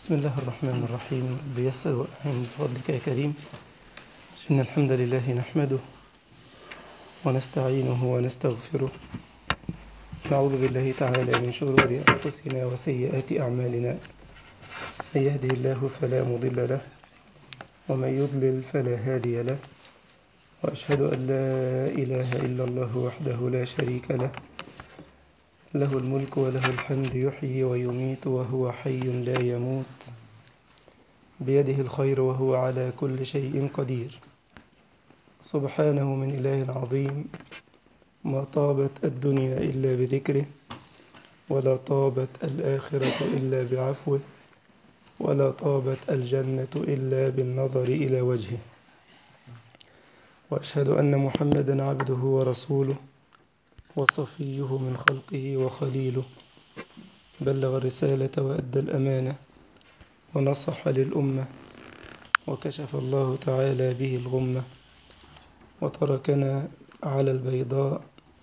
بسم الله الرحمن الرحيم. رب يسر وأعين بفضلك يا كريم. إن الحمد لله نحمده ونستعينه ونستغفره، نعوذ بالله تعالى من شرور أنفسنا وسيئات أعمالنا، من يهده الله فلا مضل له ومن يضلل فلا هادي له، وأشهد أن لا إله إلا الله وحده لا شريك له، له الملك وله الحمد، يحيي ويميت وهو حي لا يموت، بيده الخير وهو على كل شيء قدير. سبحانه من إله عظيم، ما طابت الدنيا إلا بذكره، ولا طابت الآخرة إلا بعفوه، ولا طابت الجنة إلا بالنظر إلى وجهه. وأشهد أن محمدا عبده ورسوله وصفيه من خلقه وخليله، بلغ الرسالة وأدى الأمانة ونصح للأمة، وكشف الله تعالى به الغمة، وتركنا على البيضاء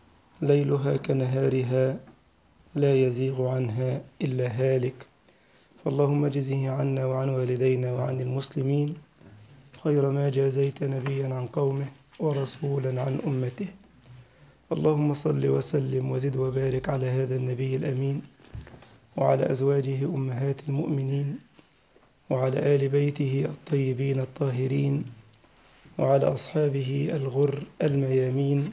ليلها كنهارها لا يزيغ عنها إلا هالك. فاللهم اجزه عنا وعن والدينا وعن المسلمين خير ما جازيت نبيا عن قومه ورسولا عن أمته. اللهم صل وسلم وزد وبارك على هذا النبي الأمين، وعلى أزواجه أمهات المؤمنين، وعلى آل بيته الطيبين الطاهرين، وعلى أصحابه الغر الميامين،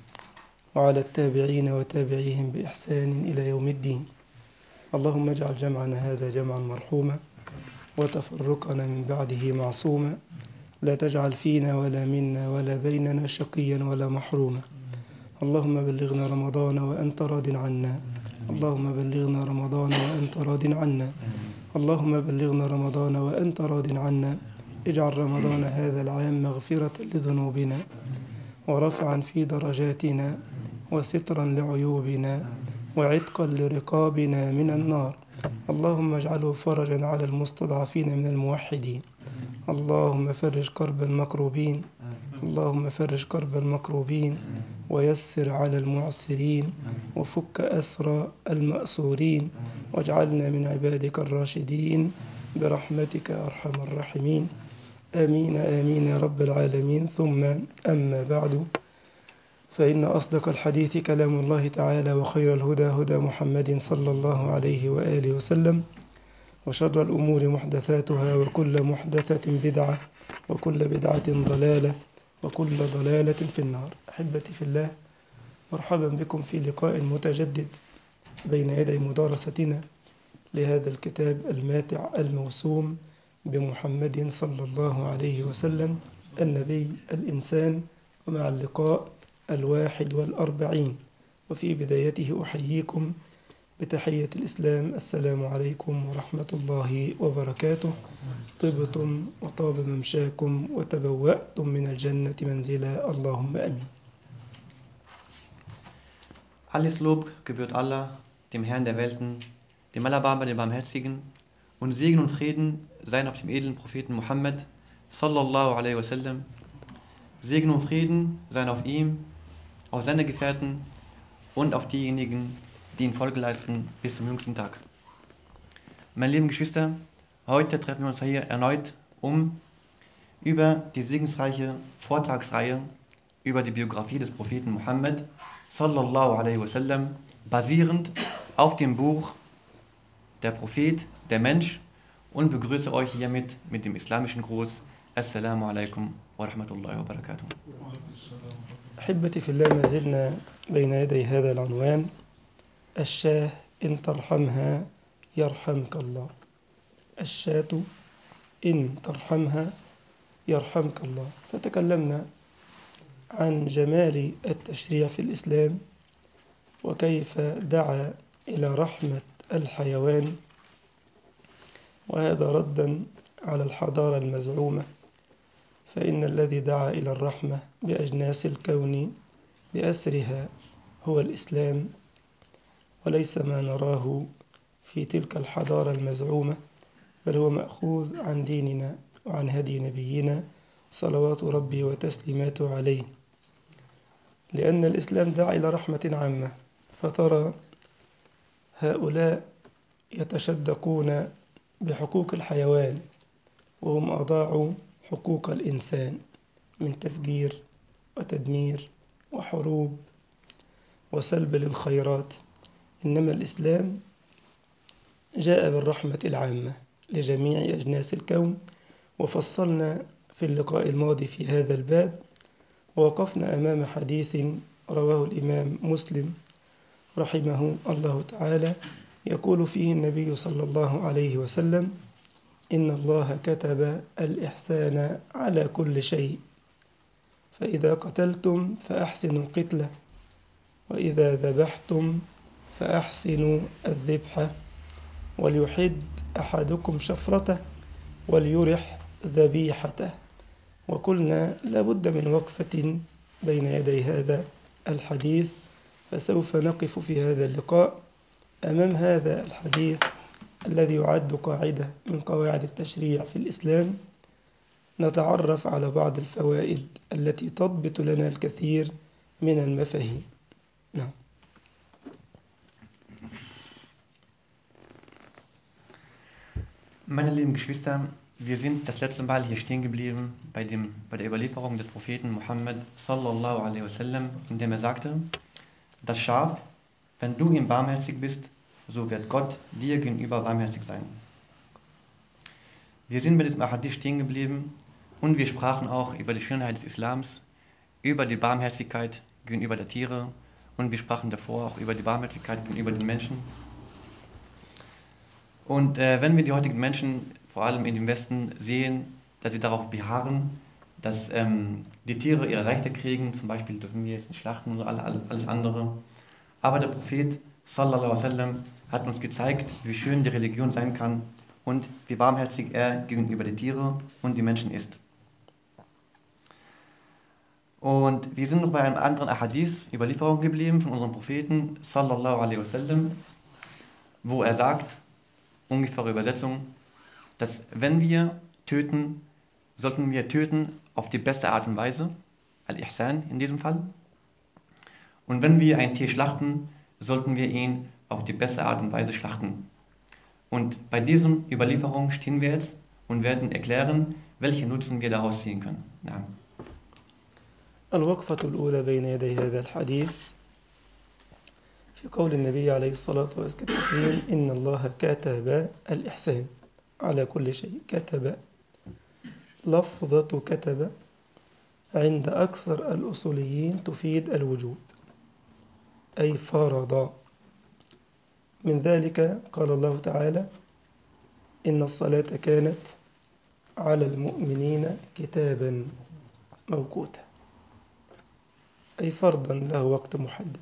وعلى التابعين وتابعيهم بإحسان إلى يوم الدين. اللهم اجعل جمعنا هذا جمعا مرحوما، وتفرقنا من بعده معصوما، لا تجعل فينا ولا منا ولا بيننا شقيا ولا محروما. اللهم بلغنا رمضان وأنت راض عنا، اللهم بلغنا رمضان وأنت راض عنا، اللهم بلغنا رمضان وأنت راض عنا. اجعل رمضان هذا العام مغفرة لذنوبنا، ورفعا في درجاتنا، وسترا لعيوبنا، وعتقا لرقابنا من النار. اللهم اجعله فرجا على المستضعفين من الموحدين. اللهم فرج كرب المكروبين، اللهم فرج كرب المكروبين، ويسر على المعسرين، وفك أسر المأسورين، واجعلنا من عبادك الراشدين برحمتك أرحم الراحمين. آمين آمين يا رب العالمين. ثم أما بعد، فإن أصدق الحديث كلام الله تعالى، وخير الهدى هدى محمد صلى الله عليه وآله وسلم، وشر الأمور محدثاتها، وكل محدثة بدعة، وكل بدعة ضلالة، وكل ضلالة في النار. أحبتي في الله، مرحبا بكم في لقاء متجدد بين يدي مدارستنا لهذا الكتاب الماتع الموسوم بمحمد صلى الله عليه وسلم، النبي الإنسان، ومع اللقاء 41. وفي بدايته أحييكم بتحية الإسلام، السلام عليكم ورحمة الله وبركاته. طبتم وطاب ممشاكم وتبوأتم من الجنة منزلا، اللهم آمين. Alles Lob gebührt Allah, dem Herrn der Welten, dem Allerbarmer, dem Barmherzigen, und Segen und Frieden seien auf dem edlen Propheten Muhammad sallallahu alaihi wasallam. Segen und Frieden seien auf ihm, auf seine Gefährten und auf diejenigen, die ihm Folge leisten bis zum jüngsten Tag. Meine lieben Geschwister, heute treffen wir uns hier erneut, um über die segensreiche Vortragsreihe über die Biografie des Propheten Muhammad sallallahu alaihi wasallam, basierend auf dem Buch Der Prophet, der Mensch, und begrüße euch hiermit mit dem islamischen Gruß: Assalamu alaikum wa rahmatullahi wa barakatuh. أحبتي في الله، ما زلنا بين يدي هذا العنوان: الشاة إن ترحمها يرحمك الله. الشاة إن ترحمها يرحمك الله. فتكلمنا عن جمال التشريع في الإسلام، وكيف دعا إلى رحمة الحيوان، وهذا ردا على الحضارة المزعومة، فإن الذي دعا إلى الرحمة بأجناس الكون بأسرها هو الإسلام، وليس ما نراه في تلك الحضارة المزعومة، بل هو مأخوذ عن ديننا وعن هدي نبينا صلوات ربي وتسليماته عليه. لأن الإسلام دعا إلى رحمة عامة، فترى هؤلاء يتشدقون بحقوق الحيوان، وهم أضاعوا حقوق الإنسان من تفجير وتدمير وحروب وسلب للخيرات. إنما الإسلام جاء بالرحمة العامة لجميع أجناس الكون. وفصلنا في اللقاء الماضي في هذا الباب، ووقفنا أمام حديث رواه الإمام مسلم رحمه الله تعالى، يقول فيه النبي صلى الله عليه وسلم: إن الله كتب الإحسان على كل شيء، فإذا قتلتم فأحسنوا القتلة، وإذا ذبحتم فأحسنوا الذبحة، وليحد أحدكم شفرته وليرح ذبيحته. وقلنا لابد من وقفة بين يدي هذا الحديث، فسوف نقف في هذا اللقاء أمام هذا الحديث الذي يعد قاعدة من قواعد التشريع في الإسلام، نتعرف على بعض الفوائد التي تضبط لنا الكثير من المفاهيم. نعم. Meine lieben Geschwister, wir sind das letzte Mal hier stehen geblieben bei der Überlieferung des Propheten Muhammad sallallahu alaihi wasallam, in dem er sagte: Das Schaf, wenn du ihm barmherzig bist, so wird Gott dir gegenüber barmherzig sein. Wir sind bei diesem Ahadith stehen geblieben und wir sprachen auch über die Schönheit des Islams, über die Barmherzigkeit gegenüber der Tiere, und wir sprachen davor auch über die Barmherzigkeit gegenüber den Menschen. Und wenn wir die heutigen Menschen, vor allem in dem Westen, sehen, dass sie darauf beharren, dass die Tiere ihre Rechte kriegen, zum Beispiel dürfen wir jetzt nicht schlachten oder alles andere. Aber der Prophet sallallahu alaihi wasallam hat uns gezeigt, wie schön die Religion sein kann und wie barmherzig er gegenüber den Tieren und den Menschen ist. Und wir sind noch bei einem anderen Ahadith, Überlieferung geblieben von unserem Propheten sallallahu alaihi wasallam, wo er sagt, ungefähre Übersetzung, dass wenn wir töten, sollten wir töten auf die beste Art und Weise, Al-Ihsan in diesem Fall. Und wenn wir ein Tier schlachten, sollten wir ihn auf die beste Art und Weise schlachten. Und bei diesen Überlieferungen stehen wir jetzt und werden erklären, welche Nutzen wir daraus ziehen können. Ja. الوقفة الأولى بين يدي هذا الحديث في قول النبي عليه الصلاة والسلام: إن الله كتب الإحسان على كل شيء. كتب، لفظة كتب عند أكثر الأصوليين تفيد الوجوب، أي فرض. من ذلك قال الله تعالى: إن الصلاة كانت على المؤمنين كتابا موقوتا، أي فرضا له وقت محدد.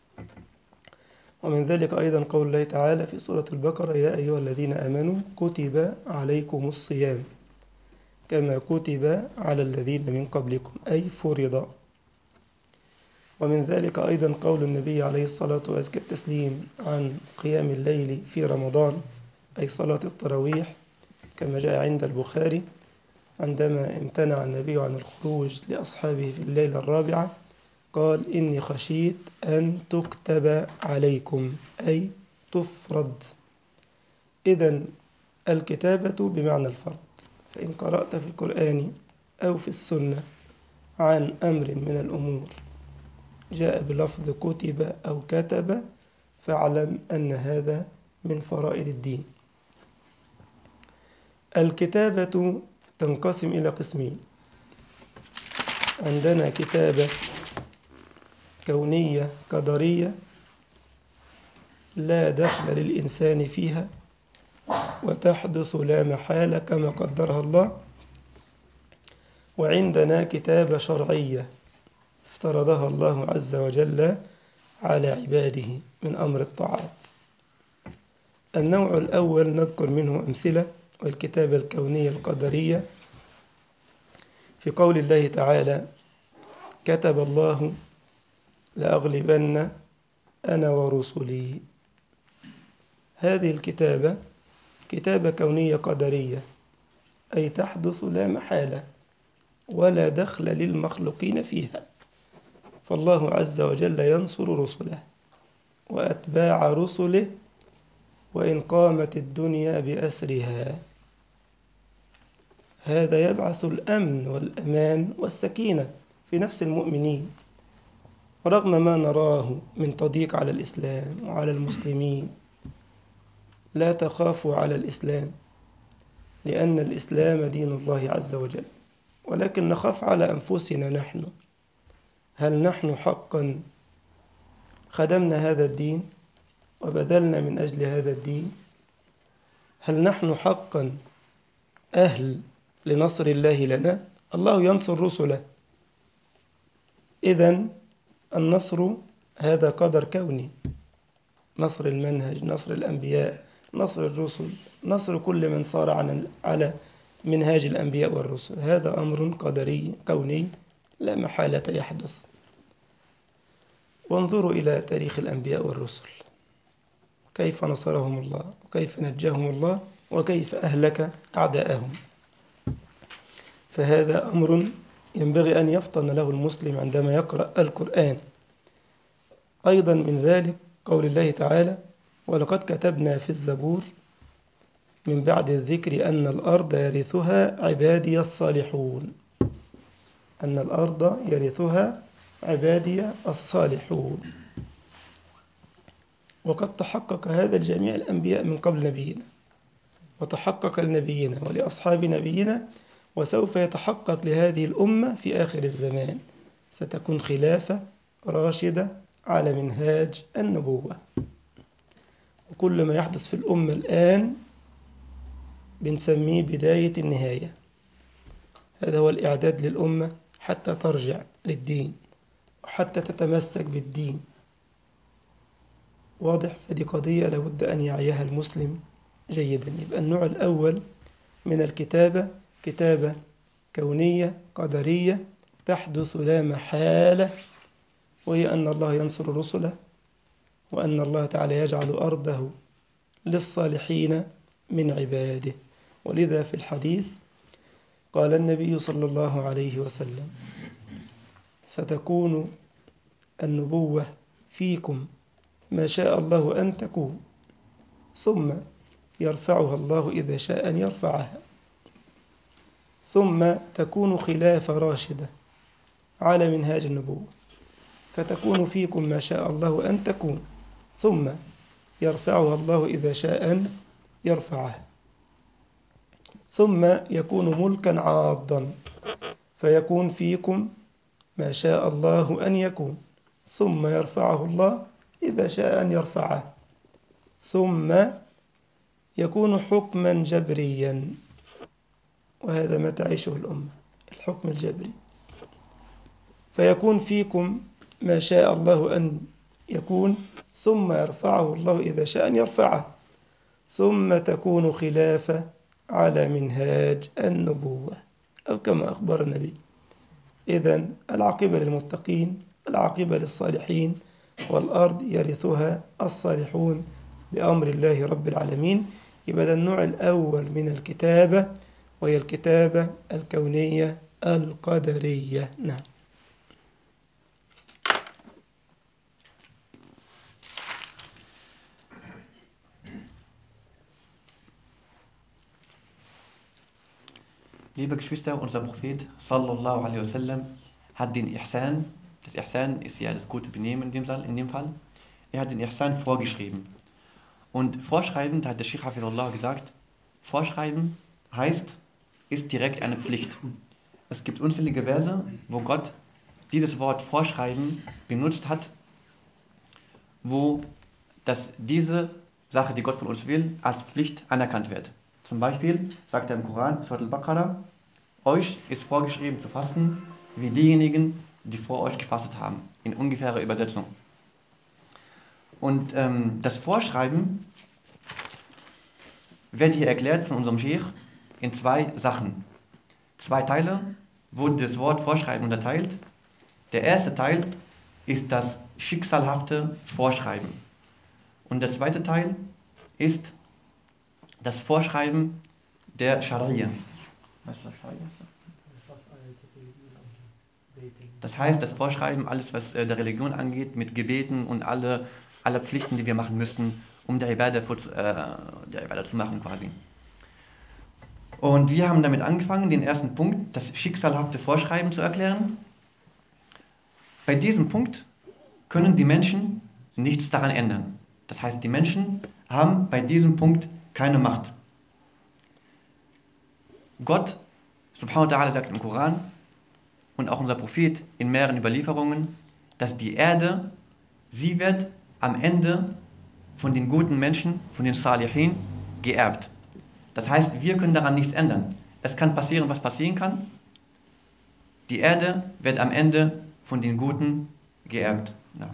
ومن ذلك أيضا قول الله تعالى في سورة البقرة: يا أيها الذين آمنوا كتب عليكم الصيام كما كتب على الذين من قبلكم، أي فرض. ومن ذلك أيضا قول النبي عليه الصلاة والتسليم عن قيام الليل في رمضان، أي صلاة التراويح، كما جاء عند البخاري عندما امتنع النبي عن الخروج لأصحابه في الليلة الرابعة، قال: إني خشيت أن تكتب عليكم، أي تفرض. إذن الكتابة بمعنى الفرض. فإن قرأت في القرآن أو في السنة عن أمر من الأمور جاء بلفظ كتب أو كتب، فاعلم أن هذا من فرائض الدين. الكتابة تنقسم إلى قسمين: عندنا كتابة كونية قدرية لا دخل للإنسان فيها وتحدث لا محالة كما قدرها الله، وعندنا كتابة شرعية افترضها الله عز وجل على عباده من أمر الطاعات. النوع الأول نذكر منه أمثلة، والكتابة الكونية القدرية في قول الله تعالى: كتب الله لأغلبن أنا ورسلي. هذه الكتابة كتابة كونية قدرية، أي تحدث لا محالة ولا دخل للمخلوقين فيها، فالله عز وجل ينصر رسله وأتباع رسله وإن قامت الدنيا بأسرها. هذا يبعث الأمن والأمان والسكينة في نفس المؤمنين، رغم ما نراه من تضييق على الإسلام وعلى المسلمين. لا تخافوا على الإسلام، لأن الإسلام دين الله عز وجل، ولكن نخاف على أنفسنا نحن. هل نحن حقا خدمنا هذا الدين وبذلنا من أجل هذا الدين؟ هل نحن حقا أهل لنصر الله لنا؟ الله ينصر رسله، إذن النصر هذا قدر كوني، نصر المنهج، نصر الأنبياء، نصر الرسل، نصر كل من صار على منهاج الأنبياء والرسل، هذا أمر قدري كوني لا محالة يحدث. وانظروا إلى تاريخ الأنبياء والرسل، كيف نصرهم الله وكيف نجاهم الله وكيف أهلك أعداءهم. فهذا أمر ينبغي أن يفطن له المسلم عندما يقرأ القرآن. أيضا من ذلك قول الله تعالى: ولقد كتبنا في الزبور من بعد الذكر أن الأرض يرثها عبادي الصالحون. أن الأرض يرثها عبادي الصالحون. وقد تحقق هذا لجميع الأنبياء من قبل نبينا، وتحقق لنبينا ولأصحاب نبينا، وسوف يتحقق لهذه الأمة في آخر الزمان. ستكون خلافة راشدة على منهاج النبوة. وكل ما يحدث في الأمة الآن بنسميه بداية النهاية. هذا هو الإعداد للأمة حتى ترجع للدين وحتى تتمسك بالدين. واضح؟ فدي قضية لابد أن يعيها المسلم جيدا. يبقى النوع الأول من الكتابة كتابة كونية قدرية تحدث لا محالة، وهي أن الله ينصر رسله، وأن الله تعالى يجعل أرضه للصالحين من عباده. ولذا في الحديث قال النبي صلى الله عليه وسلم: ستكون النبوة فيكم ما شاء الله أن تكون، ثم يرفعها الله إذا شاء أن يرفعها، ثم تكون خلافة راشدة على منهاج النبوة، فتكون فيكم ما شاء الله أن تكون، ثم يرفعها الله إذا شاء أن يرفعها، ثم يكون ملكا عاضا، فيكون فيكم ما شاء الله أن يكون، ثم يرفعه الله إذا شاء أن يرفعه، ثم يكون حكما جبريا. وهذا ما تعيشه الأمة، الحكم الجبري. فيكون فيكم ما شاء الله أن يكون، ثم يرفعه الله إذا شاء أن يرفعه، ثم تكون خلافة على منهاج النبوة، أو كما أخبر النبي. إذن العاقبة للمتقين، العاقبة للصالحين، والأرض يرثها الصالحون بأمر الله رب العالمين. يبقى ده النوع الأول من الكتابة، وهي الكتابة الكونية القدرية. نعم. Liebe Geschwister, unser Prophet sallallahu alaihi wasallam hat den Ihsan, das Ihsan ist ja das gute Benehmen in dem Fall, er hat den Ihsan vorgeschrieben. Und vorschreiben, da hat der Sheikh Hafidullah gesagt, vorschreiben heißt, ist direkt eine Pflicht. Es gibt unzählige Verse, wo Gott dieses Wort vorschreiben benutzt hat, wo diese Sache, die Gott von uns will, als Pflicht anerkannt wird. Zum Beispiel sagt er im Koran, Surat al-Baqarah: Euch ist vorgeschrieben zu fasten, wie diejenigen, die vor euch gefastet haben. In ungefährer Übersetzung. Und das Vorschreiben wird hier erklärt von unserem Sheikh in zwei Sachen. Zwei Teile wurden das Wort Vorschreiben unterteilt. Der erste Teil ist das schicksalhafte Vorschreiben. Und der zweite Teil ist das Vorschreiben der Scharia. Was ist das Scharia? Das heißt, das Vorschreiben, alles was der Religion angeht, mit Gebeten und alle Pflichten, die wir machen müssen, um die Ibadah zu machen quasi. Und wir haben damit angefangen, den ersten Punkt, das schicksalhafte Vorschreiben zu erklären. Bei diesem Punkt können die Menschen nichts daran ändern. Das heißt, die Menschen haben bei diesem Punkt keine Macht. Gott, subhanahu wa ta'ala, sagt im Koran und auch unser Prophet in mehreren Überlieferungen, dass die Erde, sie wird am Ende von den guten Menschen, von den Salihin, geerbt. Das heißt, wir können daran nichts ändern. Es kann passieren, was passieren kann. Die Erde wird am Ende von den Guten geerbt. Ja.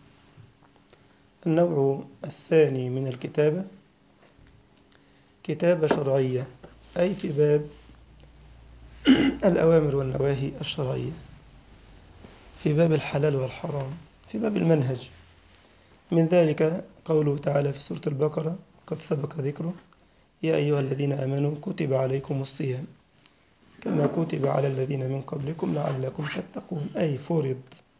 النوع الثاني من الكتابة كتابة شرعية، أي في باب الأوامر والنواهي الشرعية، في باب الحلال والحرام، في باب المنهج. من ذلك قوله تعالى في سورة البقرة قد سبق ذكره: يا أيها الذين آمنوا كتب عليكم الصيام كما كتب على الذين من قبلكم لعلكم تتقون، أي فرض.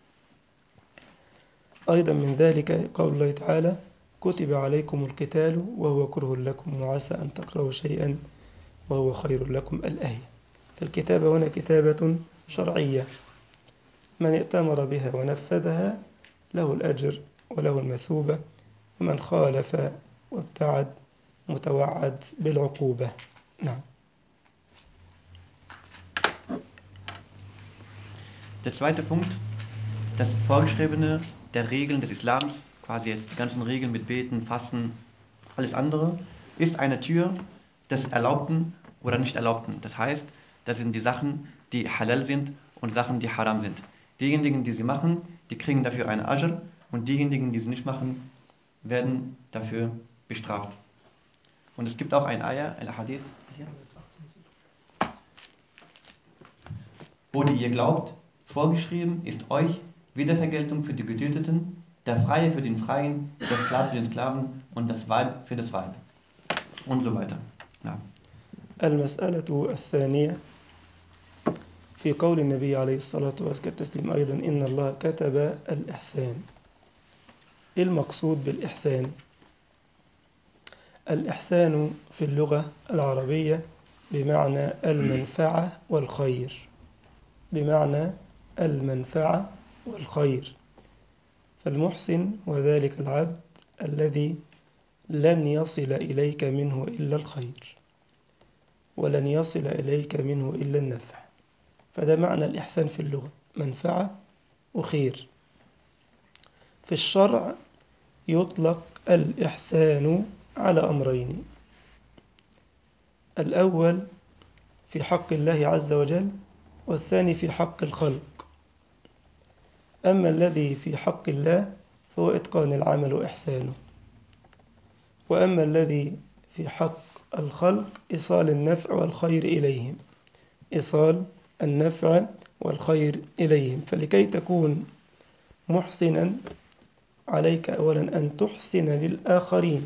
أيضا من ذلك قول الله تعالى: كتب عليكم القتال وهو كره لكم وعسى أن تكرهوا شيئا وهو خير لكم، الآية. فالكتابة هنا كتابة شرعية، من ائتمر بها ونفذها له الأجر وله المثوبة، ومن خالف وابتعد متوعد بالعقوبة. نعم. Der zweite Punkt, das Vorgeschriebene der Regeln des Islams, quasi jetzt die ganzen Regeln mit Beten, Fasten, alles andere, ist eine Tür des Erlaubten oder nicht Erlaubten. Das heißt, das sind die Sachen, die halal sind und Sachen, die haram sind. Diejenigen, die sie machen, die kriegen dafür eine Ajr, und diejenigen, die sie nicht machen, werden dafür bestraft. Und es gibt auch ein Ayah, ein Hadith, wo ihr glaubt, vorgeschrieben ist euch Wiedervergeltung für die Getöteten, der Freie für den Freien, der Sklave für den Sklaven und das Weib für das Weib. Und so weiter. Ja. المسألة الثانية في قول النبي عليه الصلاة والتسليم أيضا: إن الله كتب الإحسان. إيه المقصود بالإحسان؟ الإحسان في اللغة العربية بمعنى المنفعة والخير، بمعنى المنفعة والخير. فالمحسن هو ذلك العبد الذي لن يصل إليك منه إلا الخير، ولن يصل إليك منه إلا النفع. فده معنى الإحسان في اللغة، منفعة وخير. في الشرع يطلق الإحسان على أمرين: الأول في حق الله عز وجل، والثاني في حق الخلق. أما الذي في حق الله فهو إتقان العمل وإحسانه، وأما الذي في حق الخلق إيصال النفع والخير إليهم، إيصال النفع والخير إليهم. فلكي تكون محسنا عليك أولا أن تحسن للآخرين،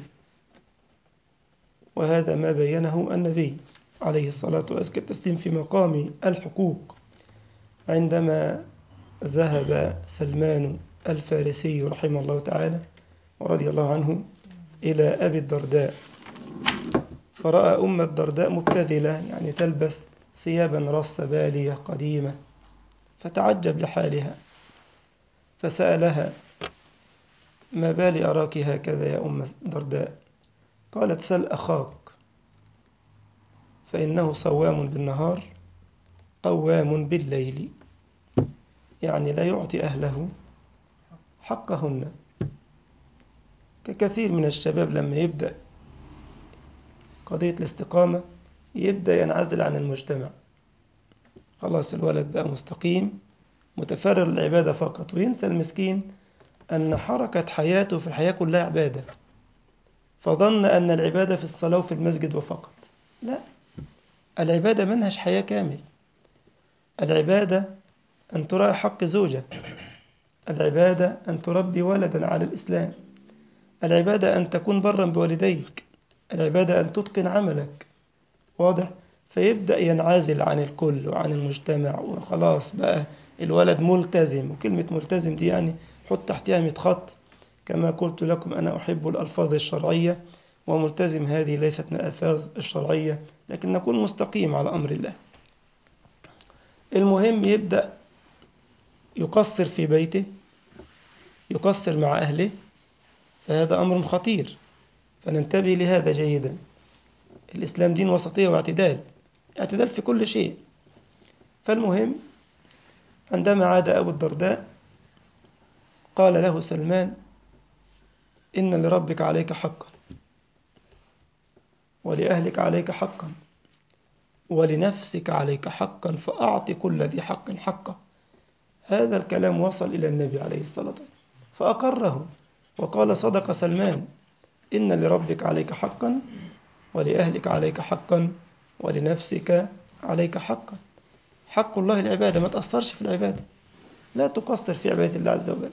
وهذا ما بينه النبي عليه الصلاة والتسليم في مقام الحقوق، عندما ذهب سلمان الفارسي رحمه الله تعالى ورضي الله عنه إلى أبي الدرداء، فرأى أم الدرداء مبتذلة، يعني تلبس ثيابا رص بالية قديمة، فتعجب لحالها، فسألها: ما بالي أراك هكذا يا أم الدرداء؟ قالت: سل أخاك فإنه صوام بالنهار قوام بالليل، يعني لا يعطي أهله حقهن. ككثير من الشباب لما يبدأ قضية الاستقامة يبدأ ينعزل عن المجتمع، خلاص الولد بقى مستقيم متفرغ للعبادة فقط، وينسى المسكين أن حركة حياته في الحياة كلها عبادة، فظن أن العبادة في الصلاة وفي المسجد وفقط. لا، العبادة منهج حياة كامل. العبادة أن تراعي حق زوجة، العبادة أن تربي ولدا على الإسلام، العبادة أن تكون برا بوالديك، العبادة أن تتقن عملك. واضح؟ فيبدأ ينعزل عن الكل وعن المجتمع، وخلاص بقى الولد ملتزم. وكلمة ملتزم دي يعني حط تحتها 100 خط، كما قلت لكم أنا أحب الألفاظ الشرعية وملتزم هذه ليست من الألفاظ الشرعية، لكن نكون مستقيم على أمر الله. المهم يبدأ يقصر في بيته، يقصر مع أهله، فهذا أمر خطير، فننتبه لهذا جيدا. الإسلام دين وسطية واعتدال، اعتدال في كل شيء. فالمهم عندما عاد أبو الدرداء قال له سلمان: إن لربك عليك حقا، ولأهلك عليك حقا، ولنفسك عليك حقا، فأعط كل ذي حق حقه. هذا الكلام وصل إلى النبي عليه الصلاة والسلام فأقره وقال: صدق سلمان، إن لربك عليك حقا، ولأهلك عليك حقا، ولنفسك عليك حقا. حق الله العبادة، ما تأثرش في العبادة، لا تقصر في عبادة الله عز وجل.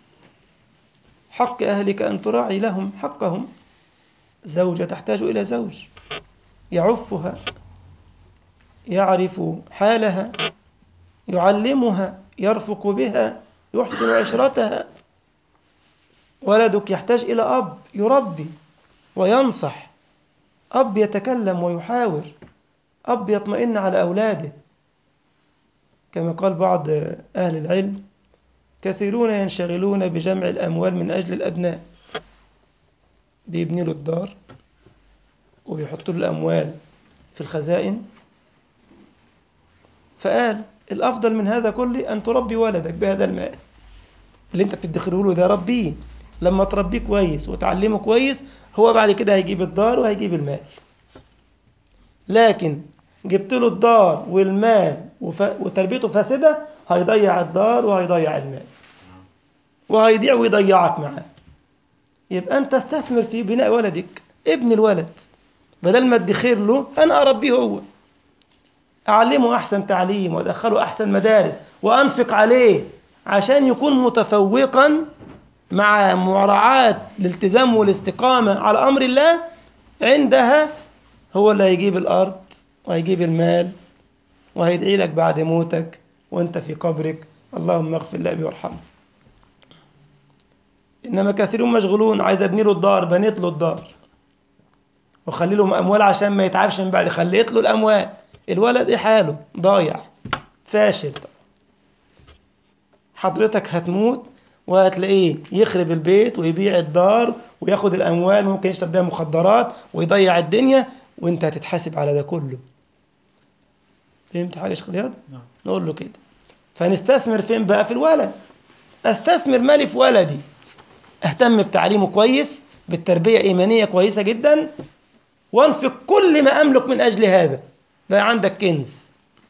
حق أهلك أن تراعي لهم حقهم. زوجة تحتاج إلى زوج يعفها، يعرف حالها، يعلمها، يرفق بها، يحسن عشرتها. ولدك يحتاج إلى أب يربي وينصح، أب يتكلم ويحاور، أب يطمئن على أولاده. كما قال بعض أهل العلم: كثيرون ينشغلون بجمع الأموال من أجل الأبناء، بيبني له الدار وبيحطوا له الأموال في الخزائن. فقال: الأفضل من هذا كله أن تربي ولدك بهذا المال اللي أنت بتدخره له ده. ربيه، لما تربيه كويس وتعلمه كويس هو بعد كده هيجيب الدار وهيجيب المال. لكن جبت له الدار والمال وتربيته فاسدة، هيضيع الدار وهيضيع المال وهيضيع ويضيعك معاه. يبقى أنت استثمر في بناء ولدك، ابن الولد، بدل ما تدخر له أنا أربيه هو، أعلمه أحسن تعليم وأدخله أحسن مدارس وأنفق عليه عشان يكون متفوقا مع مراعاة الالتزام والاستقامة على أمر الله. عندها هو اللي هيجيب الأرض وهيجيب المال وهيدعي لك بعد موتك وانت في قبرك: اللهم اغفر لأبي وارحمه. إنما كثيرون مشغولون: عايز أبني له الدار، بنيت له الدار وخلي له أموال عشان ما يتعبش من بعد، خليت له الأموال. الولد إيه حاله؟ ضايع، فاشل. حضرتك هتموت وهتلاقيه يخرب البيت ويبيع الدار وياخد الأموال، ممكن يشرب بيها مخدرات ويضيع الدنيا، وانت هتتحاسب على ده كله. فهمت حاجة يا شيخ رياض؟ نقول له كده. فنستثمر فين بقى؟ في الولد. استثمر مالي في ولدي، اهتم بتعليمه كويس، بالتربية إيمانية كويسة جدا، وانفق كل ما أملك من أجل هذا. بقى عندك كنز،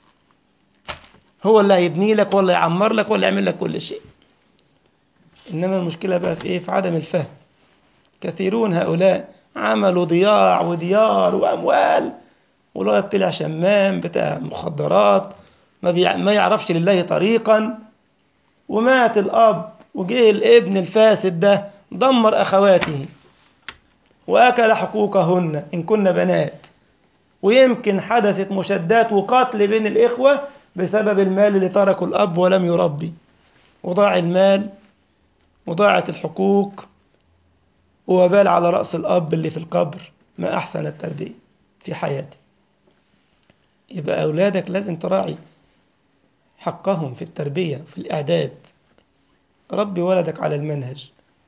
هو اللي هيبني لك ولا يعمر لك ولا يعمل لك كل شيء. إنما المشكلة بقى في إيه؟ في عدم الفهم. كثيرون هؤلاء عملوا ضياع وديار وأموال، والولد طلع شمام بتاع مخدرات، ما يعرفش لله طريقا، ومات الأب وجه الابن الفاسد ده دمر أخواته وأكل حقوقهن إن كن بنات، ويمكن حدثت مشادات وقتل بين الإخوة بسبب المال اللي تركه الأب ولم يربي، وضاع المال وضاعت الحقوق، ووبال على رأس الأب اللي في القبر ما أحسن التربية في حياته. يبقى أولادك لازم تراعي حقهم في التربية في الإعداد. ربي ولدك على المنهج،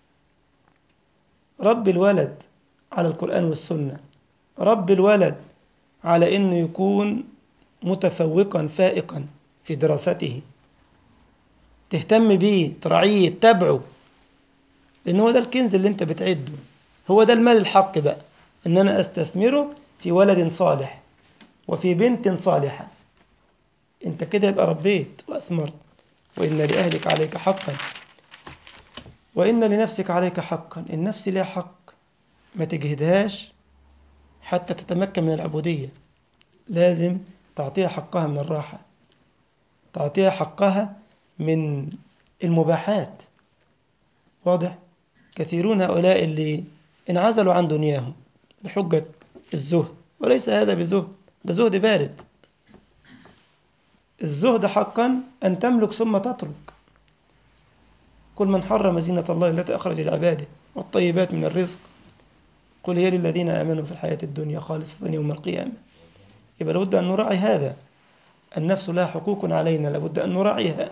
ربي الولد على القرآن والسنة، ربي الولد على إنه يكون متفوقا فائقا في دراسته، تهتم بيه، تراعيه، تتابعه، لأن هو ده الكنز اللي انت بتعده، هو ده المال الحق بقى، إن أنا أستثمره في ولد صالح وفي بنت صالحة. انت كده يبقى ربيت وأثمرت. وإن لأهلك عليك حقا، وإن لنفسك عليك حقا. النفس لها حق، ما تجهدهاش حتى تتمكن من العبودية. لازم تعطيها حقها من الراحة، تعطيها حقها من المباحات. واضح؟ كثيرون هؤلاء اللي انعزلوا عن دنياهم بحجة الزهد، وليس هذا بزهد، ده زهد بارد. الزهد حقا أن تملك ثم تترك. قل من حرم زينة الله التي أخرج لعباده والطيبات من الرزق قل هي للذين آمنوا في الحياة الدنيا خالصة يوم القيامة. يبقى لابد أن نراعي هذا، النفس لها حقوق علينا لابد أن نراعيها.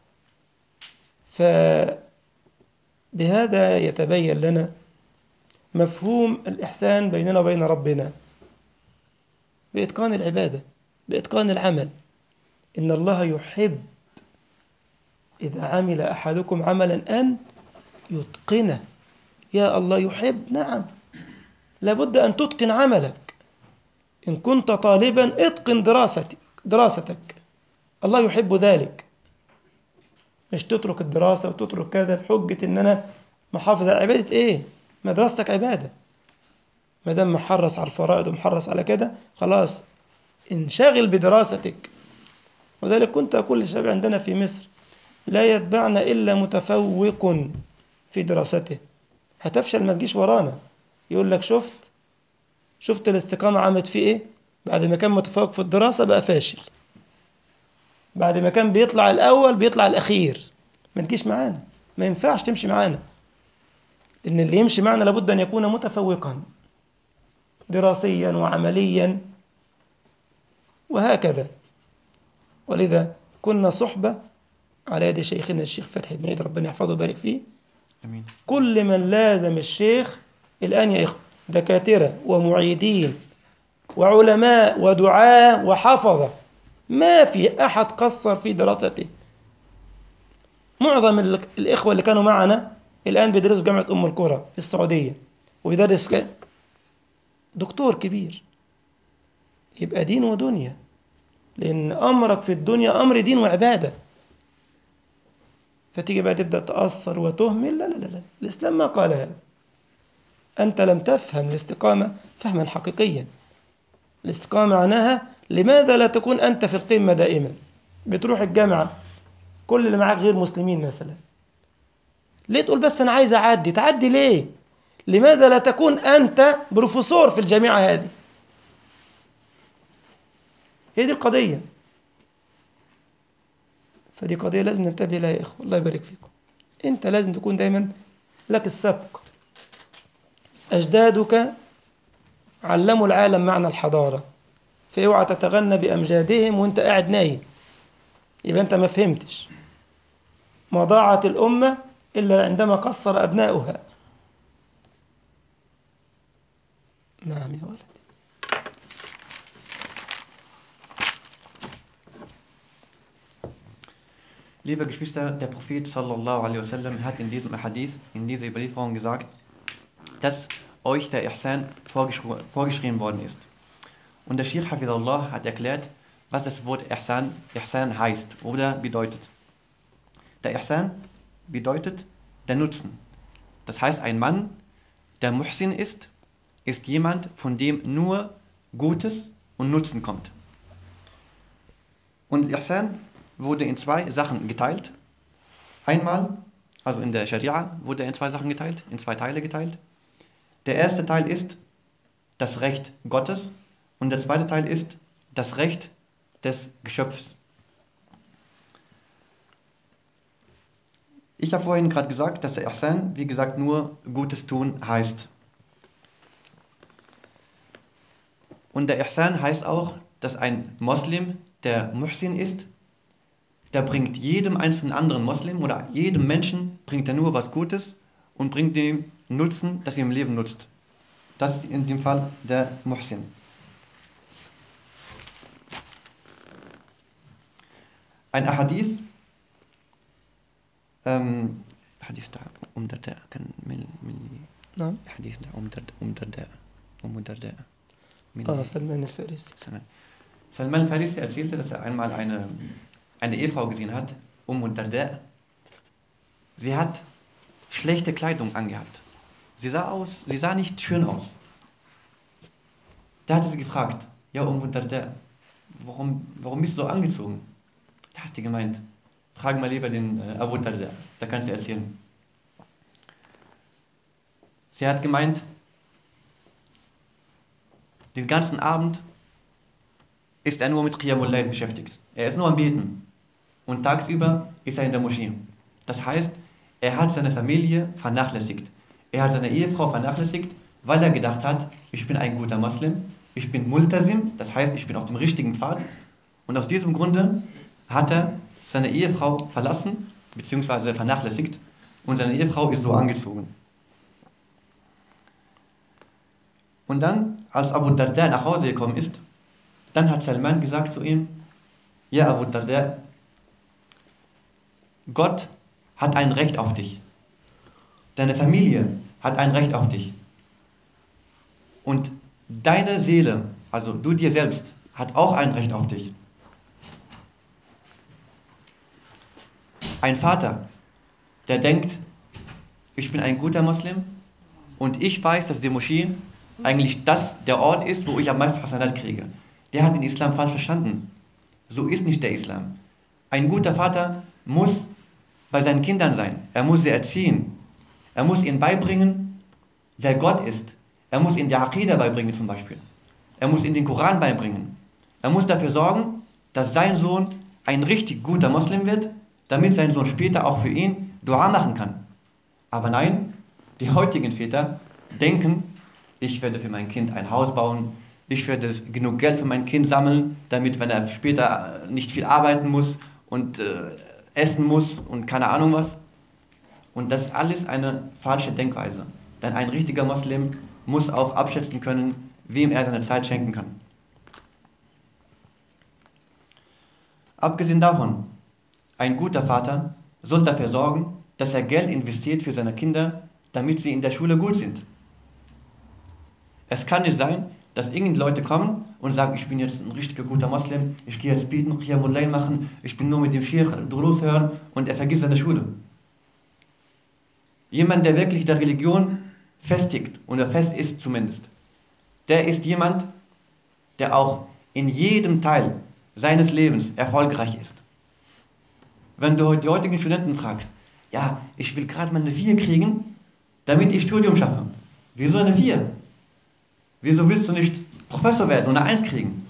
فبهذا يتبين لنا مفهوم الإحسان بيننا وبين ربنا بإتقان العبادة، بإتقان العمل. إن الله يحب إذا عمل أحدكم عملا أن يتقنه. يا الله يحب، نعم، لابد أن تتقن عملك. إن كنت طالبا اتقن دراستك، الله يحب ذلك. مش تترك الدراسة وتترك كذا بحجة إن أنا محافظ على عبادة. إيه؟ ما دراستك عبادة، ما دام محرص على الفرائض ومحرص على كده خلاص انشغل بدراستك. وذلك كنت أقول للشباب عندنا في مصر لا يتبعنا إلا متفوق في دراسته. هتفشل ما تجيش ورانا. يقول لك شفت الاستقامة عملت فيه إيه؟ بعد ما كان متفوق في الدراسة بقى فاشل، بعد ما كان بيطلع الأول بيطلع الأخير. ما تجيش معانا، ما ينفعش تمشي معانا. إن اللي يمشي معنا لابد أن يكون متفوقا دراسيا وعمليا وهكذا. ولذا كنا صحبة على يد شيخنا الشيخ فتحي بن عيد ربنا يحفظه ويبارك فيه. أمين. كل من لازم الشيخ الآن يا إخوة دكاترة ومعيدين وعلماء ودعاة وحفظة، ما في أحد قصر في دراسته. معظم الإخوة اللي كانوا معنا الآن بيدرسوا جامعة أم القرى في السعودية، ويدرس دكتور كبير. يبقى دين ودنيا، لأن أمرك في الدنيا أمر دين وعبادة. فتيجي بقى تبدأ تأثر وتهمل. لا لا لا لا، الإسلام ما قال هذا. أنت لم تفهم الاستقامة فهما حقيقيا. الاستقامة معناها لماذا لا تكون أنت في القمة دائما؟ بتروح الجامعة كل اللي معاك غير مسلمين مثلا، ليه تقول بس أنا عايز أعدي؟ تعدي ليه؟ لماذا لا تكون أنت بروفيسور في الجامعة هذه؟ هي دي القضية. فدي قضية لازم ننتبه لها يا إخوة، الله يبارك فيكم. أنت لازم تكون دايما لك السبق. أجدادك علموا العالم معنى الحضارة، فاوعى تتغنى بأمجادهم وانت قاعد نايم، يبقى انت ما فهمتش. ما ضاعت الأمة إلا عندما قصر أبناؤها. نعم يا ولدي. Liebe Geschwister, der Prophet sallallahu alaihi wasallam hat in diesem Hadith, in dieser Überlieferung gesagt, dass euch der Ihsan vorgeschrieben worden ist. Und der Sheikh Hafidullah hat erklärt, was das Wort Ihsan heißt oder bedeutet. Der Ihsan bedeutet der Nutzen. Das heißt, ein Mann, der Muhsin ist jemand, von dem nur Gutes und Nutzen kommt. Und Ihsan wurde in zwei Sachen geteilt. Einmal, also in der Scharia wurde er in zwei Sachen geteilt, in zwei Teile geteilt. Der erste Teil ist das Recht Gottes und der zweite Teil ist das Recht des Geschöpfs. Ich habe vorhin gerade gesagt, dass der Ihsan, wie gesagt, nur Gutes tun heißt. Und der Ihsan heißt auch, dass ein Moslem, der Muhsin ist, der bringt jedem einzelnen anderen Moslem oder jedem Menschen bringt er nur was Gutes und bringt ihm Nutzen, das ihm im Leben nutzt. Das ist in dem Fall der Muhsin. Ein Ahadith, حديث أم درداء كان من نعم. حديث أم درداء سلمان الفارسي. Salman al-Farisi erzählte, dass er einmal eine Ehefrau gesehen hat, Darda. Sie hat schlechte Kleidung angehabt. Sie sah nicht schön aus. Da hatte sie gefragt, ja Darda, warum bist du so angezogen? Da hat die gemeint, frag mal lieber den Abu Darda, da kannst du erzählen. Sie hat gemeint, den ganzen Abend ist er nur mit Qiyamul Layl beschäftigt. Er ist nur am Beten. Und tagsüber ist er in der Moschee. Das heißt, Er hat seine Familie vernachlässigt. Er hat seine Ehefrau vernachlässigt, weil er gedacht hat, ich bin ein guter Moslem, ich bin Multasim, das heißt, ich bin auf dem richtigen Pfad. Und aus diesem Grunde hat er seine Ehefrau verlassen, beziehungsweise vernachlässigt, und seine Ehefrau ist so angezogen. Und dann, als Abu Darda nach Hause gekommen ist, dann hat Salman gesagt zu ihm, ja Abu Darda, Gott hat ein Recht auf dich. Deine Familie hat ein Recht auf dich. Und deine Seele, also du dir selbst, hat auch ein Recht auf dich. Ein Vater, der denkt, ich bin ein guter Muslim und ich weiß, dass die Moschee eigentlich der Ort ist, wo ich am meisten Hasanat kriege. Der hat den Islam falsch verstanden. So ist nicht der Islam. Ein guter Vater muss bei seinen Kindern sein. Er muss sie erziehen. Er muss ihnen beibringen, wer Gott ist. Er muss ihnen die Aqidah beibringen zum Beispiel. Er muss ihnen den Koran beibringen. Er muss dafür sorgen, dass sein Sohn ein richtig guter Muslim wird, damit sein Sohn später auch für ihn Dua machen kann. Aber nein, die heutigen Väter denken, ich werde für mein Kind ein Haus bauen, ich werde genug Geld für mein Kind sammeln, damit, wenn er später nicht viel arbeiten muss und essen muss und keine Ahnung was. Und das ist alles eine falsche Denkweise. Denn ein richtiger Muslim muss auch abschätzen können, wem er seine Zeit schenken kann. Abgesehen davon, ein guter Vater soll dafür sorgen, dass er Geld investiert für seine Kinder, damit sie in der Schule gut sind. Es kann nicht sein, dass irgendwelche Leute kommen und sagen, ich bin jetzt ein richtiger guter Muslim, ich gehe jetzt beten, Qiyamul Layl machen, ich bin nur mit dem Sheikh Durus hören und er vergisst seine Schule. Jemand, der wirklich der Religion festigt, oder fest ist zumindest, der ist jemand, der auch in jedem Teil seines Lebens erfolgreich ist. Wenn du die heutigen Studenten fragst, ja, ich will gerade mal eine 4 kriegen, damit ich Studium schaffe. Wieso eine 4? Wieso willst du nicht Professor werden und eine 1 kriegen?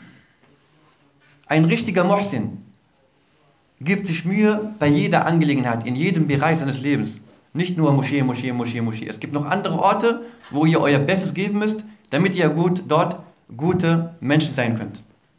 Ein richtiger Muhsin gibt sich Mühe bei jeder Angelegenheit, in jedem Bereich seines Lebens. Nicht nur Moschee, Moschee, Moschee, Moschee. Es gibt noch andere Orte, wo ihr euer Bestes geben müsst, damit ihr dort gute Menschen sein könnt.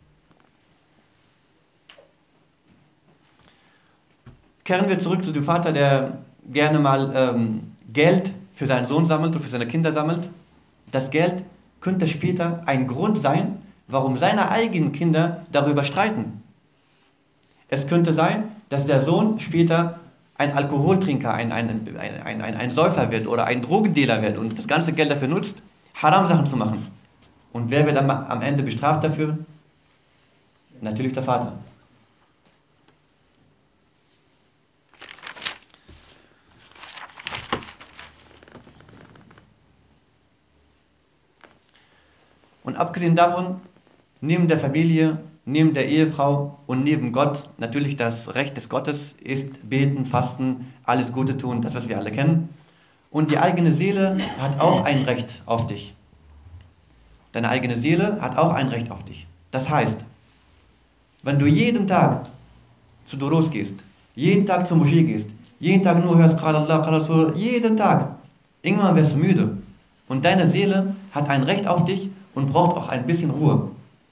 Kehren wir zurück zu dem Vater, der gerne mal Geld für seinen Sohn sammelt und für seine Kinder sammelt. Das Geld könnte später ein Grund sein, warum seine eigenen Kinder darüber streiten. Es könnte sein, dass der Sohn später ein Alkoholtrinker, ein Säufer wird oder ein Drogendealer wird und das ganze Geld dafür nutzt, Haram-Sachen zu machen. Und wer wird dann am Ende bestraft dafür? Natürlich der Vater. Und abgesehen davon, neben der Familie, neben der Ehefrau und neben Gott, natürlich das Recht des Gottes ist beten, fasten, alles Gute tun, das, was wir alle kennen. Und die eigene Seele hat auch ein Recht auf dich. Deine eigene Seele hat auch ein Recht auf dich. Das heißt, wenn du jeden Tag zu Durus gehst, jeden Tag zur Moschee gehst, jeden Tag nur hörst, Qala Allah, Qala Rasul, jeden Tag, irgendwann wirst du müde. Und deine Seele hat ein Recht auf dich und braucht auch ein bisschen Ruhe.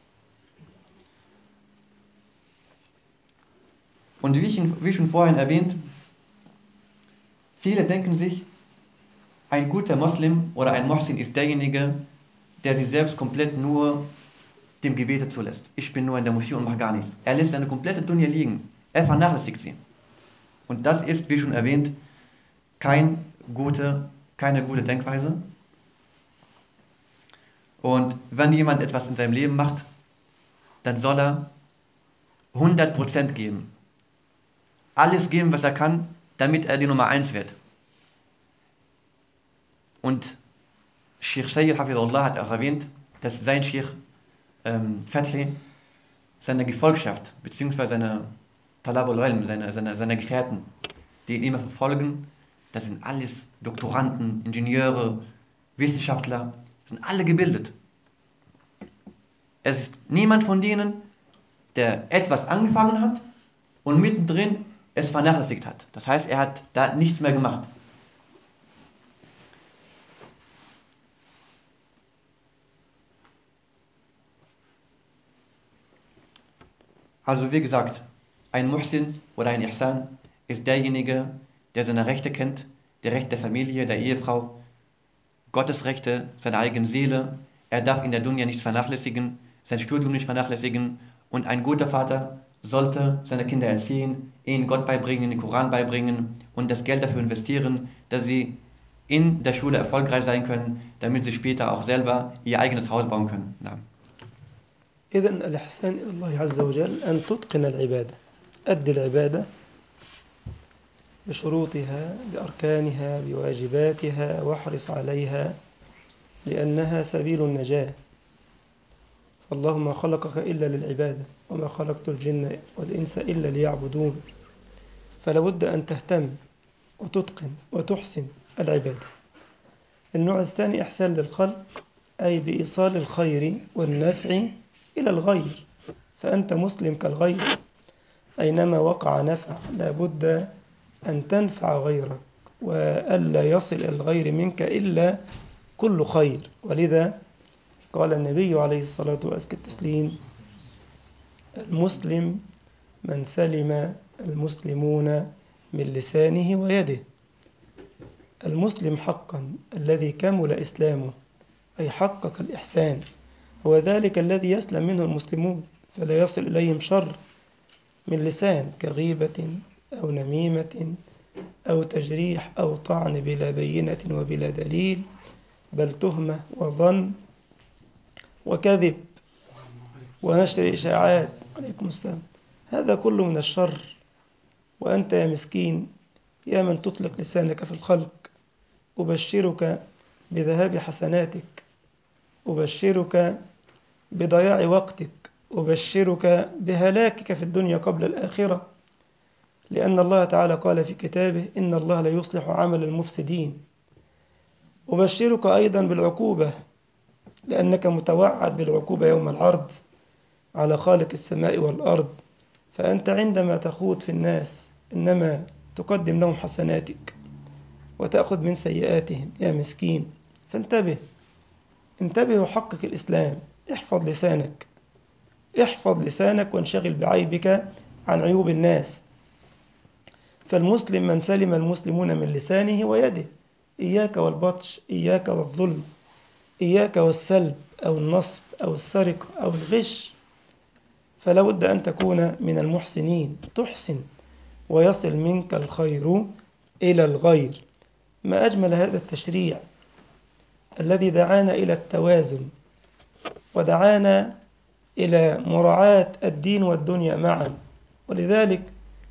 Und wie schon vorhin erwähnt, viele denken sich, ein guter Muslim oder ein Muhsin ist derjenige, der sich selbst komplett nur dem Gebete zulässt. Ich bin nur in der Moschee und mache gar nichts. Er lässt seine komplette Dunya liegen. Er vernachlässigt sie. Und das ist, wie schon erwähnt, keine gute Denkweise. Und wenn jemand etwas in seinem Leben macht, dann soll er 100% geben. Alles geben, was er kann, damit er die Nummer 1 wird. Und Sheikh Sayyid Hafidullah hat auch erwähnt, dass sein Sheikh Fathi seine Gefolgschaft, beziehungsweise seine Talabul Ilm, seine Gefährten, die ihn immer verfolgen, das sind alles Doktoranden, Ingenieure, Wissenschaftler, sind alle gebildet. Es ist niemand von denen, der etwas angefangen hat und mittendrin es vernachlässigt hat. Das heißt, er hat da nichts mehr gemacht. Also wie gesagt, ein Muhsin oder ein Ihsan ist derjenige, der seine Rechte kennt, die Rechte der Familie, der Ehefrau, Gottes Rechte, seine eigene Seele. Er darf in der Dunya nichts vernachlässigen, sein Studium nicht vernachlässigen. Und ein guter Vater sollte seine Kinder erziehen, ihnen Gott beibringen, den Koran beibringen und das Geld dafür investieren, dass sie in der Schule erfolgreich sein können, damit sie später auch selber ihr eigenes Haus bauen können. Ja. إذن الإحسان إلى الله عز وجل أن تتقن العبادة، أد العبادة بشروطها بأركانها بواجباتها واحرص عليها لأنها سبيل النجاة. فالله ما خلقك إلا للعبادة وما خلقت الجن والإنس إلا ليعبدون. فلا بد أن تهتم وتتقن وتحسن العبادة. النوع الثاني إحسان للخلق، أي بإيصال الخير والنفع إلى الغير. فأنت مسلم كالغير، أينما وقع نفع لا بد أن تنفع غيرك وألا يصل إلى الغير منك إلا كل خير. ولذا قال النبي عليه الصلاة والتسليم: المسلم من سلم المسلمون من لسانه ويده. المسلم حقا الذي كمل إسلامه أي حقق الإحسان هو ذلك الذي يسلم منه المسلمون فلا يصل إليهم شر من لسان كغيبة أو نميمة أو تجريح أو طعن بلا بينة وبلا دليل، بل تهمة وظن وكذب ونشر إشاعات. عليكم السلام. هذا كله من الشر. وأنت يا مسكين يا من تطلق لسانك في الخلق، أبشرك بذهاب حسناتك، أبشرك بضياع وقتك، أبشرك بهلاكك في الدنيا قبل الآخرة. لأن الله تعالى قال في كتابه: إن الله لا يصلح عمل المفسدين. أبشرك أيضا بالعقوبة، لأنك متوعد بالعقوبة يوم العرض على خالق السماء والأرض. فأنت عندما تخوض في الناس إنما تقدم لهم حسناتك وتأخذ من سيئاتهم يا مسكين. فانتبه، انتبه وحقق الإسلام. احفظ لسانك، احفظ لسانك وانشغل بعيبك عن عيوب الناس. فالمسلم من سلم المسلمون من لسانه ويده. إياك والبطش، إياك والظلم، إياك والسلب أو النصب أو السرقة أو الغش. فلا بد أن تكون من المحسنين، تحسن ويصل منك الخير إلى الغير. ما أجمل هذا التشريع الذي دعانا إلى التوازن ودعانا إلى مراعاة الدين والدنيا معا. ولذلك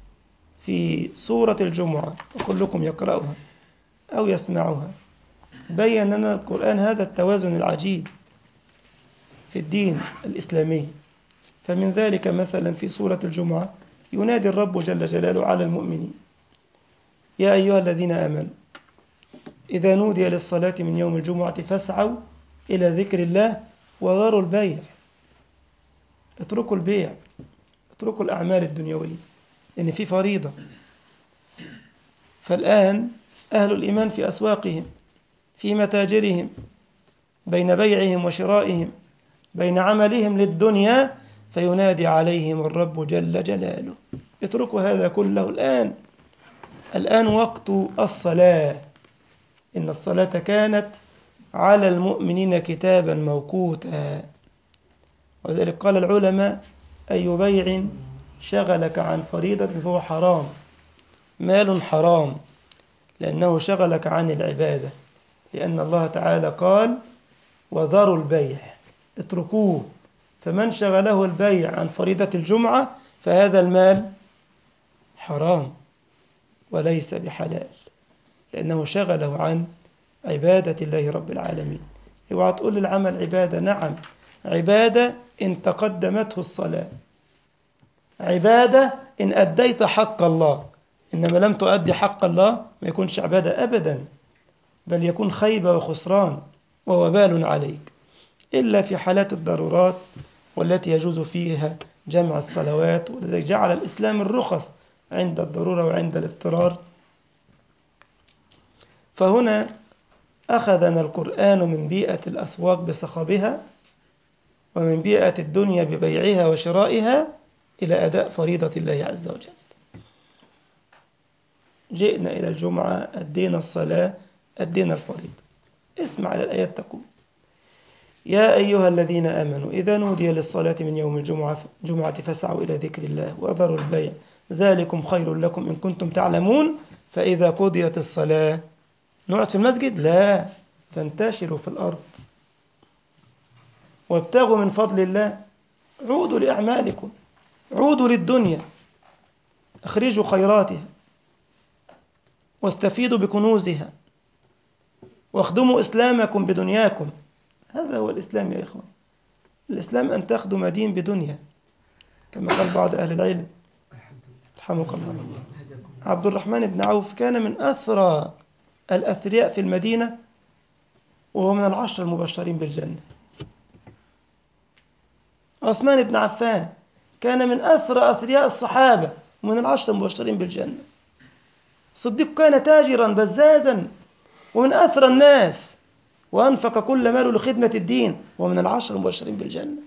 في سورة الجمعة وكلكم يقرأها أو يسمعها بين لنا القرآن هذا التوازن العجيب في الدين الإسلامي. فمن ذلك مثلا في سورة الجمعة ينادي الرب جل جلاله على المؤمنين: يا أيها الذين آمنوا إذا نودي للصلاة من يوم الجمعة فاسعوا إلى ذكر الله وذروا البيع. اتركوا البيع، اتركوا الأعمال الدنيوية، لأن في فريضة. فالآن أهل الإيمان في أسواقهم، في متاجرهم، بين بيعهم وشرائهم، بين عملهم للدنيا، فينادي عليهم الرب جل جلاله: اتركوا هذا كله الآن وقت الصلاة، إن الصلاة كانت على المؤمنين كتابا موقوتا. وذلك قال العلماء: أي بيع شغلك عن فريضة فهو حرام، مال حرام، لأنه شغلك عن العبادة. لأن الله تعالى قال: وذروا البيع، اتركوه. فمن شغله البيع عن فريضة الجمعة فهذا المال حرام وليس بحلال، لأنه شغله عن عبادة الله رب العالمين. اوعى تقول العمل عبادة. نعم عبادة إن تقدمته الصلاة، عبادة إن أديت حق الله، إنما لم تؤدي حق الله ما يكونش عبادة أبدا، بل يكون خيبة وخسران ووبال عليك، إلا في حالات الضرورات والتي يجوز فيها جمع الصلوات. ولذلك جعل الإسلام الرخص عند الضرورة وعند الاضطرار. فهنا أخذنا القرآن من بيئة الأسواق بصخبها ومن بيئة الدنيا ببيعها وشرائها إلى أداء فريضة الله عز وجل. جئنا إلى الجمعة، أدينا الصلاة، أدينا الفريضة. اسمع إلى الآيات تقول: يا أيها الذين آمنوا إذا نودي للصلاة من يوم الجمعة فاسعوا إلى ذكر الله وذروا البيع ذلكم خير لكم إن كنتم تعلمون. فإذا قضيت الصلاة نقعد في المسجد؟ لا، فانتشروا في الأرض وابتغوا من فضل الله. عودوا لأعمالكم، عودوا للدنيا، اخرجوا خيراتها واستفيدوا بكنوزها واخدموا إسلامكم بدنياكم. هذا هو الإسلام يا إخوان. الإسلام أن تخدم دين بدنيا، كما قال بعض أهل العلم رحمك الله. عبد الرحمن بن عوف كان من أثرى الأثرياء في المدينة، وهو من 10 المبشرين بالجنة. عثمان بن عفان كان من أثرى أثرياء الصحابة ومن 10 المبشرين بالجنة. الصديق كان تاجرا بزازا ومن أثرى الناس، وأنفق كل ماله لخدمة الدين ومن 10 المبشرين بالجنة.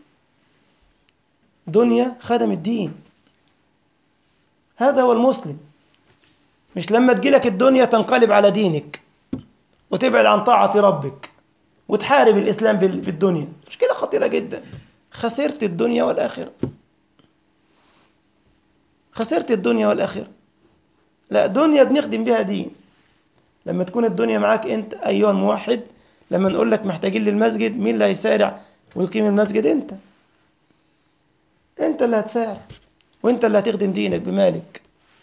دنيا خدم الدين. هذا هو المسلم. مش لما تجيلك الدنيا تنقلب على دينك وتبعد عن طاعة ربك وتحارب الإسلام بالدنيا. مشكلة خطيرة جدا. خسرت الدنيا والآخرة. خسرت الدنيا والآخرة. لا، دنيا بنخدم بها دين. لما تكون الدنيا معاك أنت أيها الموحد، لما نقول لك محتاجين للمسجد، مين اللي هيسارع ويقيم المسجد؟ أنت اللي هتسارع، وأنت اللي هتخدم دينك بمالك.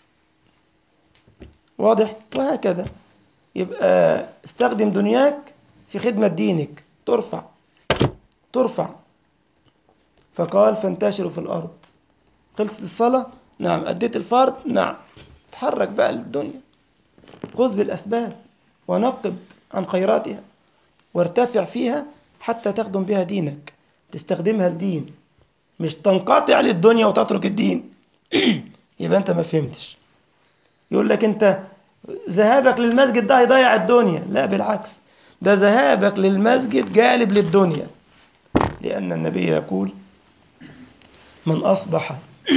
واضح؟ وهكذا. يبقى استخدم دنياك في خدمة دينك، ترفع. فقال فانتشروا في الأرض. خلصت الصلاة؟ نعم. أديت الفرض؟ نعم. تحرك بقى للدنيا، خذ بالأسباب ونقب عن خيراتها وارتفع فيها حتى تخدم بها دينك، تستخدمها الدين، مش تنقطع للدنيا وتترك الدين. يبقى أنت ما فهمتش. يقول لك أنت ذهابك للمسجد ده هيضيع الدنيا. لا، بالعكس، ده ذهابك للمسجد جالب للدنيا. لأن النبي يقول: من أصبح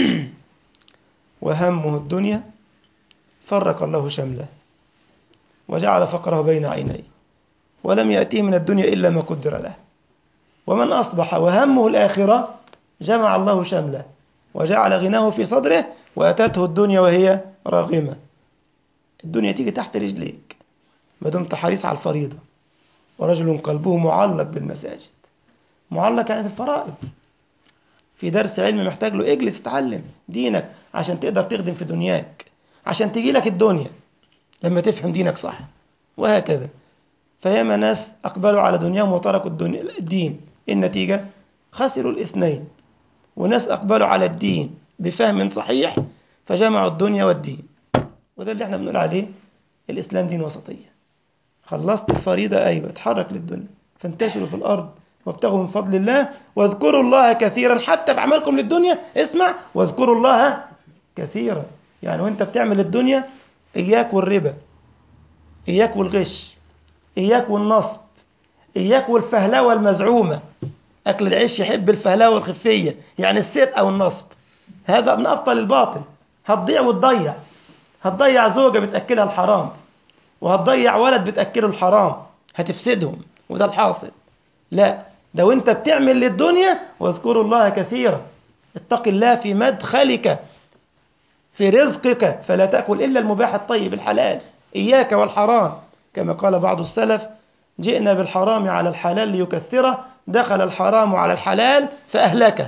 وهمه الدنيا فرق الله شمله وجعل فقره بين عينيه ولم يأتيه من الدنيا إلا ما قدر له. ومن أصبح وهمه الآخرة جمع الله شمله وجعل غناه في صدره وأتته الدنيا وهي راغمة. الدنيا تيجي تحت رجليك ما دمت حريص على الفريضة. ورجل قلبه معلق بالمساجد. معلق يعني بالفرائض. في درس علم محتاج له، اجلس اتعلم دينك عشان تقدر تخدم في دنياك، عشان تجي لك الدنيا لما تفهم دينك صح. وهكذا. فياما ناس أقبلوا على دنياهم وتركوا الدين. النتيجة خسروا الاثنين. وناس أقبلوا على الدين بفهم صحيح فجمعوا الدنيا والدين. وده اللي احنا بنقول عليه الإسلام دين وسطية. خلصت الفريضة، أيوة، اتحرك للدنيا. فانتشروا في الأرض وابتغوا من فضل الله واذكروا الله كثيرا. حتى في عملكم للدنيا اسمع: واذكروا الله كثيرا. يعني وانت بتعمل الدنيا إياك والربا، إياك والغش، إياك والنصب، إياك والفهلوة المزعومة. أكل العيش يحب الفهلوة والخفية، يعني السرقة والنصب. هذا من أبطل الباطل. هتضيع وتضيع. هتضيع زوجة بتأكلها الحرام، وهتضيع ولد بتأكله الحرام، هتفسدهم، وده الحاصل. لا، ده وانت بتعمل للدنيا واذكروا الله كثيرا. اتق الله في مدخلك، في رزقك، فلا تأكل إلا المباح الطيب الحلال. إياك والحرام. كما قال بعض السلف: جئنا بالحرام على الحلال ليكثره، دخل الحرام على الحلال فأهلكه.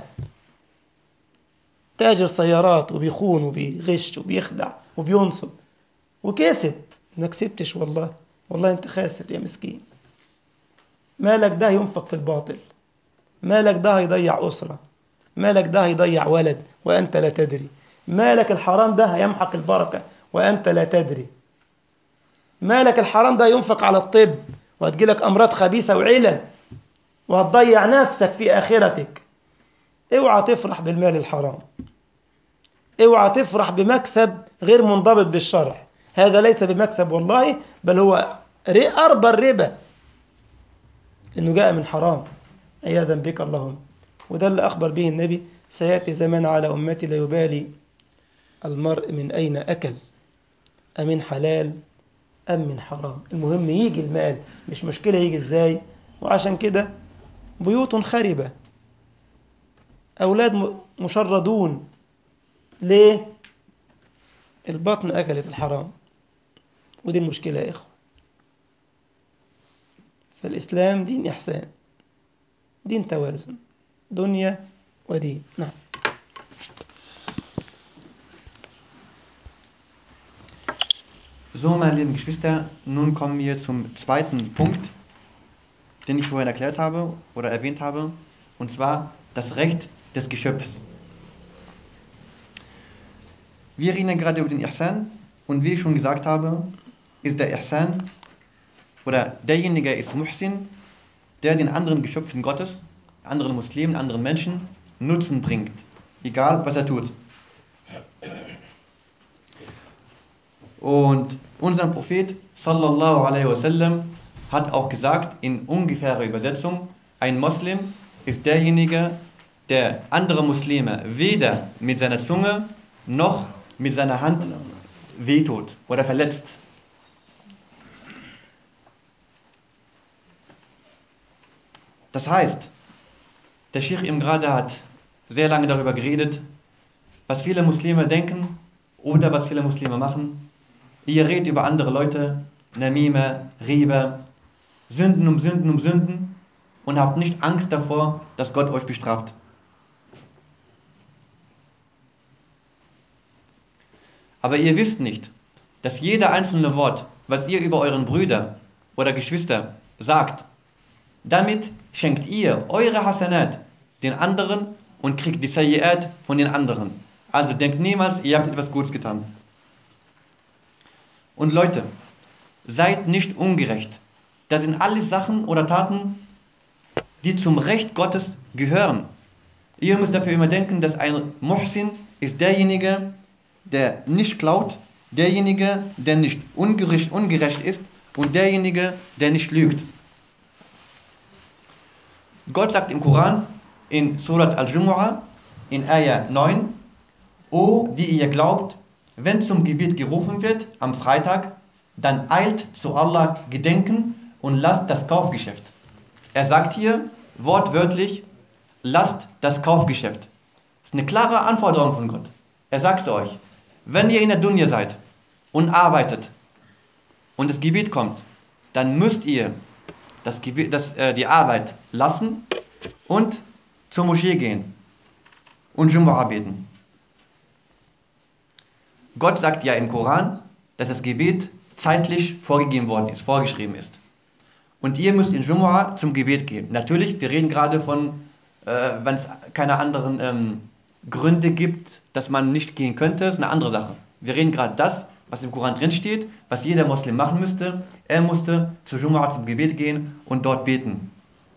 تاجر سيارات وبيخون وبيغش وبيخدع وبينصب وكسب. ما كسبتش والله انت خاسر يا مسكين. مالك ده ينفق في الباطل، مالك ده يضيع أسرة، مالك ده يضيع ولد وأنت لا تدري، مالك الحرام ده يمحق البركة وأنت لا تدري، مالك الحرام ده ينفق على الطب وهتجيلك أمراض خبيثة وعلل وهتضيع نفسك في آخرتك. اوعى تفرح بالمال الحرام. اوعى تفرح بمكسب غير منضبط بالشرع، هذا ليس بمكسب والله، بل هو أربى الربا، إنه جاء من حرام عياذا بك اللهم. وده اللي أخبر به النبي، سيأتي زمان على أمتي لا يبالي المرء من أين أكل، أمن حلال أم من حرام، المهم يجي المال، مش مشكلة يجي إزاي. وعشان كده بيوت خربة، أولاد مشردون، ليه؟ البطن أكلت الحرام، ودي المشكلة يا إخوة. فالإسلام دين إحسان، دين توازن، دنيا ودين. نعم. So, meine lieben Geschwister, nun kommen wir zum zweiten Punkt, den ich vorhin erklärt habe oder erwähnt habe, und zwar das Recht des Geschöpfs. Wir reden ja gerade über den Ihsan, und wie ich schon gesagt habe, ist der Ihsan oder derjenige ist Muhsin, der den anderen Geschöpfen Gottes, anderen Muslimen, anderen Menschen Nutzen bringt, egal was er tut. Und unser Prophet sallallahu alaihi wasallam hat auch gesagt, in ungefährer Übersetzung, ein Muslim ist derjenige, der andere Muslime weder mit seiner Zunge noch mit seiner Hand wehtut oder verletzt. Das heißt, der Sheikh eben gerade hat sehr lange darüber geredet, was viele Muslime denken oder was viele Muslime machen. Ihr redet über andere Leute, Namime, Riebe, Sünden um Sünden um Sünden, und habt nicht Angst davor, dass Gott euch bestraft. Aber ihr wisst nicht, dass jeder einzelne Wort, was ihr über euren Brüder oder Geschwister sagt, damit schenkt ihr eure Hasanat den anderen und kriegt die Sayyi'at von den anderen. Also denkt niemals, ihr habt etwas Gutes getan. Und Leute, seid nicht ungerecht. Das sind alles Sachen oder Taten, die zum Recht Gottes gehören. Ihr müsst dafür immer denken, dass ein Muhsin ist derjenige, der nicht klaut, derjenige, der nicht ungerecht ist und derjenige, der nicht lügt. Gott sagt im Koran, in Surat Al-Jumu'ah, in Ayah 9, O, die ihr glaubt, wenn zum Gebet gerufen wird am Freitag, dann eilt zu Allah gedenken und lasst das Kaufgeschäft. Er sagt hier wortwörtlich, lasst das Kaufgeschäft. Das ist eine klare Anforderung von Gott. Er sagt zu euch, wenn ihr in der Dunya seid und arbeitet und das Gebet kommt, dann müsst ihr die Arbeit lassen und zur Moschee gehen und Jumu'ah beten. Gott sagt ja im Koran, dass das Gebet zeitlich vorgegeben worden ist, vorgeschrieben ist. Und ihr müsst in Jumu'ah zum Gebet gehen. Natürlich, wir reden gerade von, wenn es keine anderen Gründe gibt, dass man nicht gehen könnte, ist eine andere Sache. Wir reden gerade das, was im Koran drin steht, was jeder Muslim machen müsste. Er musste zu Jumu'ah zum Gebet gehen und dort beten.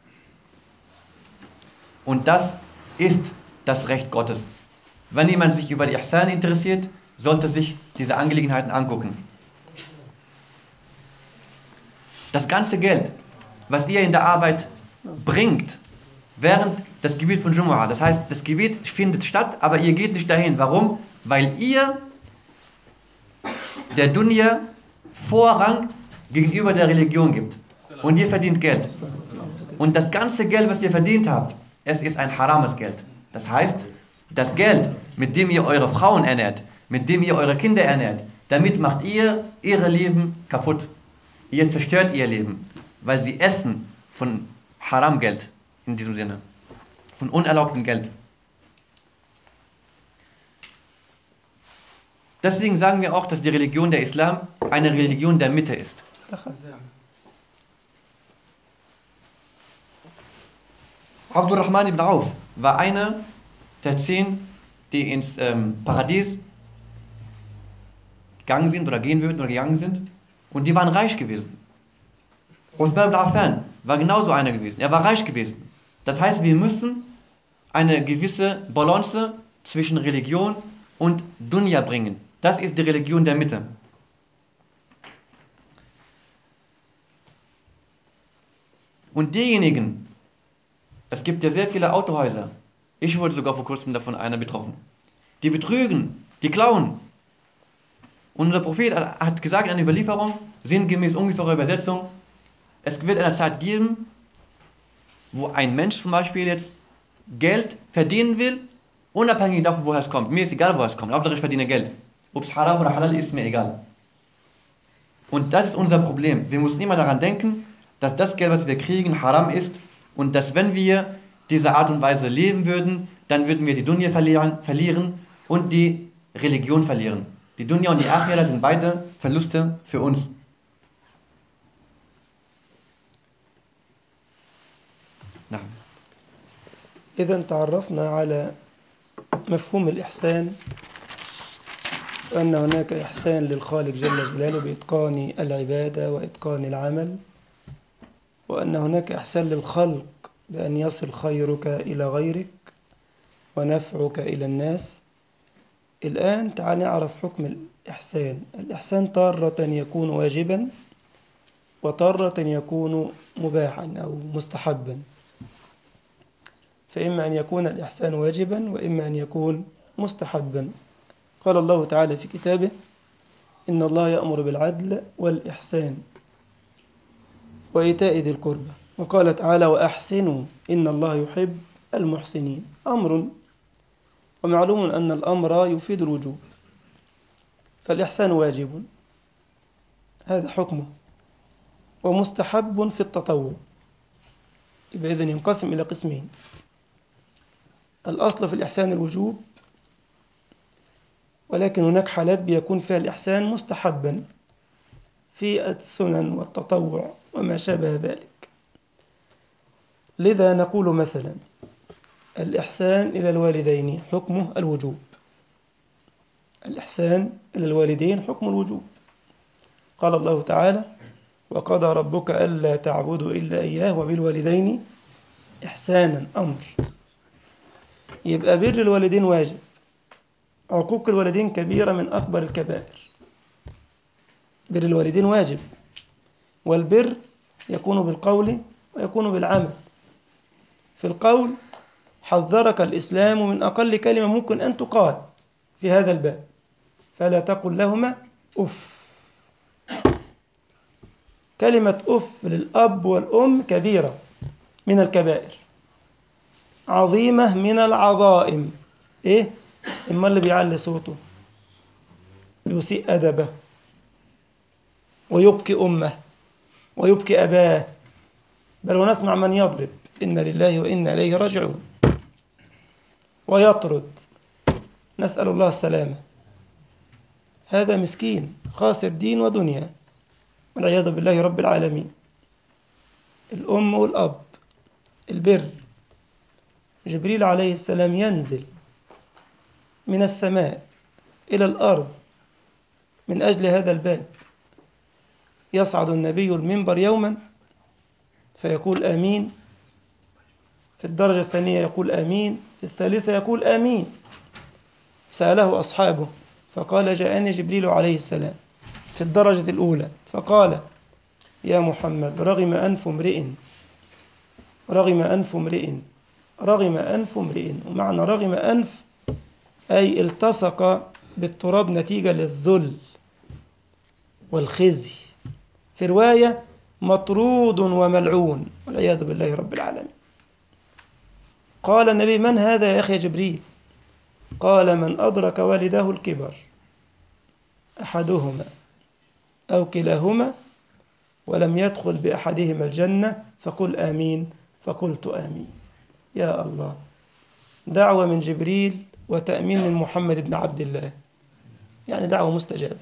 Und das ist das Recht Gottes. Wenn jemand sich über die Ihsan interessiert, sollte sich diese Angelegenheiten angucken. Das ganze Geld, was ihr in der Arbeit bringt, während das Gebet von Jumu'ah, das heißt, das Gebet findet statt, aber ihr geht nicht dahin. Warum? Weil ihr der Dunya Vorrang gegenüber der Religion gibt. Und ihr verdient Geld. Und das ganze Geld, was ihr verdient habt, es ist ein harames Geld. Das heißt, das Geld, mit dem ihr eure Frauen ernährt, mit dem ihr eure Kinder ernährt, damit macht ihr ihre Leben kaputt. Ihr zerstört ihr Leben, weil sie essen von Haram-Geld in diesem Sinne, von unerlaubtem Geld. Deswegen sagen wir auch, dass die Religion der Islam eine Religion der Mitte ist. Abdurrahman ibn Auf war einer der 10, die ins Paradies gegangen sind oder gehen würden oder gegangen sind, und die waren reich gewesen. Uthman ibn Affan war genauso einer gewesen. Er war reich gewesen. Das heißt, wir müssen eine gewisse Balance zwischen Religion und Dunya bringen. Das ist die Religion der Mitte. Und diejenigen, es gibt ja sehr viele Autohäuser, ich wurde sogar vor kurzem davon einer betroffen, die betrügen, die klauen. Unser Prophet hat gesagt in einer Überlieferung, sinngemäß ungefähre Übersetzung, es wird eine Zeit geben, wo ein Mensch zum Beispiel jetzt Geld verdienen will, unabhängig davon, woher es kommt. Mir ist egal, woher es kommt. Hauptsache ich verdiene Geld. Ob es haram oder halal ist, mir egal. Und das ist unser Problem. Wir müssen immer daran denken, dass das Geld, was wir kriegen, haram ist und dass wenn wir diese Art und Weise leben würden, dann würden wir die Dunya verlieren und die Religion verlieren. Die Dunya und die Akhira sind beide Verluste für uns. نعم. إذا تعرفنا على مفهوم الإحسان، وأن هناك إحسان للخالق جل جلاله بإتقان العبادة وإتقان العمل، وأن هناك إحسان للخلق بأن يصل خيرك إلى غيرك ونفعك إلى الناس. الآن تعال نعرف حكم الإحسان. الإحسان تارة يكون واجبا وتارة يكون مباحا أو مستحبا، فإما أن يكون الإحسان واجبا وإما أن يكون مستحبا. قال الله تعالى في كتابه: إن الله يأمر بالعدل والإحسان وإيتاء ذي القربى، وقال تعالى: وأحسنوا إن الله يحب المحسنين. أمر، ومعلوم أن الأمر يفيد الوجوب، فالإحسان واجب، هذا حكمه، ومستحب في التطوع. يبقى إذن ينقسم إلى قسمين: الأصل في الإحسان الوجوب، ولكن هناك حالات بيكون فيها الإحسان مستحبا في السنن والتطوع وما شابه ذلك. لذا نقول مثلا الإحسان إلى الوالدين حكمه الوجوب. الإحسان إلى الوالدين حكم الوجوب. قال الله تعالى: وقضى ربك ألا تعبدوا إلا إياه وبالوالدين إحسانا. أمر، يبقى بر الوالدين واجب. عقوق الوالدين كبيرة من أكبر الكبائر. بر الوالدين واجب، والبر يكون بالقول ويكون بالعمل. في القول حذرك الإسلام من أقل كلمة ممكن أن تقال في هذا الباب: فلا تقل لهما أف. كلمة أف للأب والأم كبيرة من الكبائر، عظيمة من العظائم. إيه؟ إما اللي بيعلي صوته يسيء أدبه ويبكي أمه ويبكي أباه، بل ونسمع من يضرب، إن لله وإنا إليه راجعون، ويطرد، نسأل الله السلامة. هذا مسكين خاسر دين ودنيا والعياذ بالله رب العالمين. الأم والأب، البر. جبريل عليه السلام ينزل من السماء إلى الأرض من أجل هذا الباب. يصعد النبي المنبر يوما فيقول آمين، في الدرجة الثانية يقول آمين، في الثالثة يقول آمين. سأله أصحابه فقال: جاءني جبريل عليه السلام في الدرجة الأولى فقال: يا محمد، رغم أنف امرئ، رغم أنف امرئ، رغم أنف امرئ. ومعنى رغم أنف أي التصق بالتراب نتيجة للذل والخزي. في رواية: مطرود وملعون والعياذ بالله رب العالمين. قال النبي: من هذا يا أخي جبريل؟ قال: من أدرك والده الكبر، أحدهما أو كلاهما، ولم يدخل بأحدهما الجنة فقل آمين. فقلت آمين. يا الله، دعوة من جبريل وتأمين من محمد بن عبد الله، يعني دعوة مستجابة.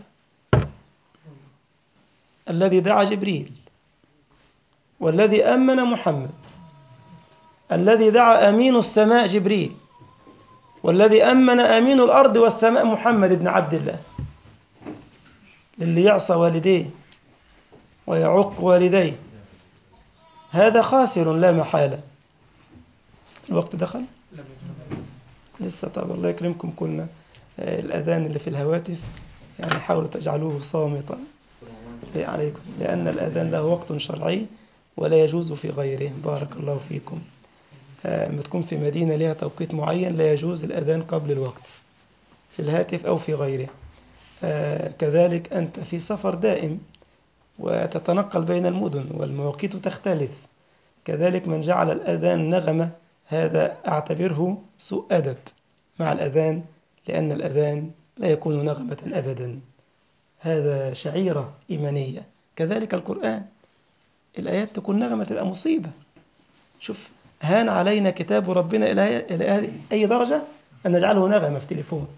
الذي دعا جبريل، والذي أمن محمد، الذي دعا أمين السماء جبريل، والذي أمن أمين الأرض والسماء محمد بن عبد الله. للي يعصى والديه ويعق والديه هذا خاسر لا محالة. الوقت دخل؟ لسه. طب الله يكرمكم، كنا الأذان اللي في الهواتف يعني حاولوا تجعلوه صامتا عليكم، لأن الأذان له وقت شرعي ولا يجوز في غيره. بارك الله فيكم. لما تكون في مدينة لها توقيت معين لا يجوز الأذان قبل الوقت في الهاتف أو في غيره. كذلك أنت في سفر دائم وتتنقل بين المدن والمواقيت تختلف، كذلك من جعل الأذان نغمة هذا أعتبره سوء أدب مع الأذان، لأن الأذان لا يكون نغمة أبدا، هذا شعيرة إيمانية. كذلك القرآن الآيات تكون نغمة تبقى مصيبة. شوف هان علينا كتاب ربنا إلى أي درجة أن نجعله نغمة في تليفون.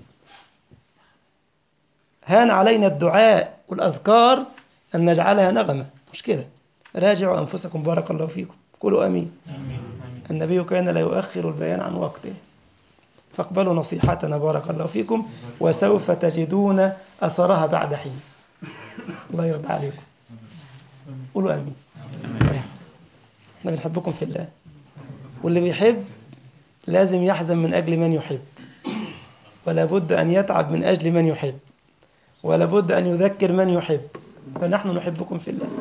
هان علينا الدعاء والأذكار أن نجعلها نغمة. مشكلة. راجعوا أنفسكم بارك الله فيكم. قولوا أمين. النبي كان لا يؤخر البيان عن وقته، فاقبلوا نصيحتنا بارك الله فيكم، وسوف تجدون أثرها بعد حين. الله يرضى عليكم. قولوا أمين. احنا بنحبكم في الله، واللي بيحب لازم يحزن من أجل من يحب، ولا بد أن يتعب من أجل من يحب، ولا بد أن يذكر من يحب، فنحن نحبكم في الله.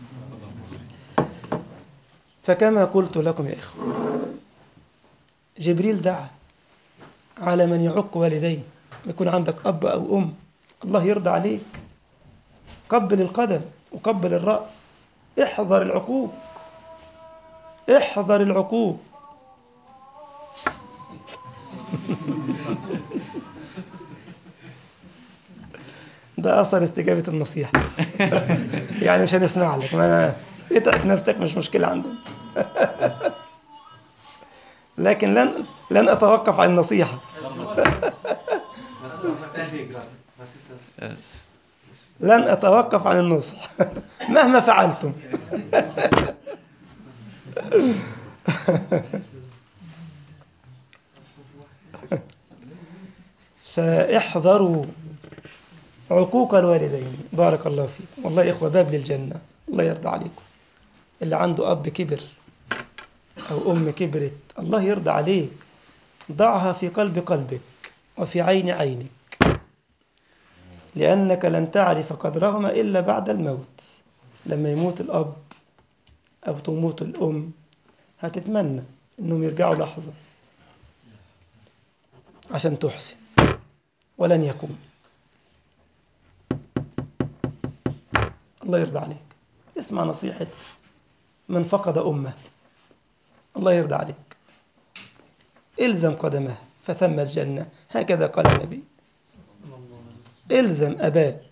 فكما قلت لكم يا إخوة، جبريل دعا على من يعق والديه، يكون عندك أب أو أم الله يرضى عليك، قبل القدم وقبل الرأس، احذر العقوق، احذر العقوق. ده أثر استجابة النصيحة. يعني مش هنسمع لك، ما اتعب نفسك، مش مشكلة عندهم. لكن لن أتوقف عن النصيحة. لن أتوقف عن النصح مهما فعلتم. فاحذروا عقوق الوالدين. بارك الله فيكم. والله يا إخوة باب للجنة. الله يرضى عليكم. اللي عنده أب كبر أو أم كبرت الله يرضى عليك، ضعها في قلبك وفي عينك، لأنك لن تعرف قدرهما إلا بعد الموت. لما يموت الأب أو تموت الأم هتتمنى أنهم يرجعوا لحظة عشان تحسن، ولن يكون. الله يرضى عليك. اسمع نصيحة من فقد أمه. الله يرضى عليك. إلزم قدمه فثم الجنة، هكذا قال النبي. إلزم أباك،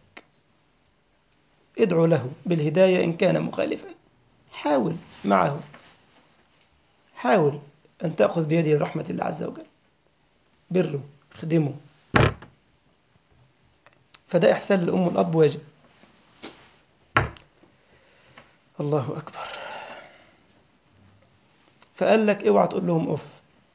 ادعو له بالهداية إن كان مخالفا، حاول معه، حاول أن تأخذ بيده رحمة الله عز وجل، بره، خدمه. فده إحسان للأم والأب واجب. الله أكبر. فقال لك اوعى تقول لهم أف.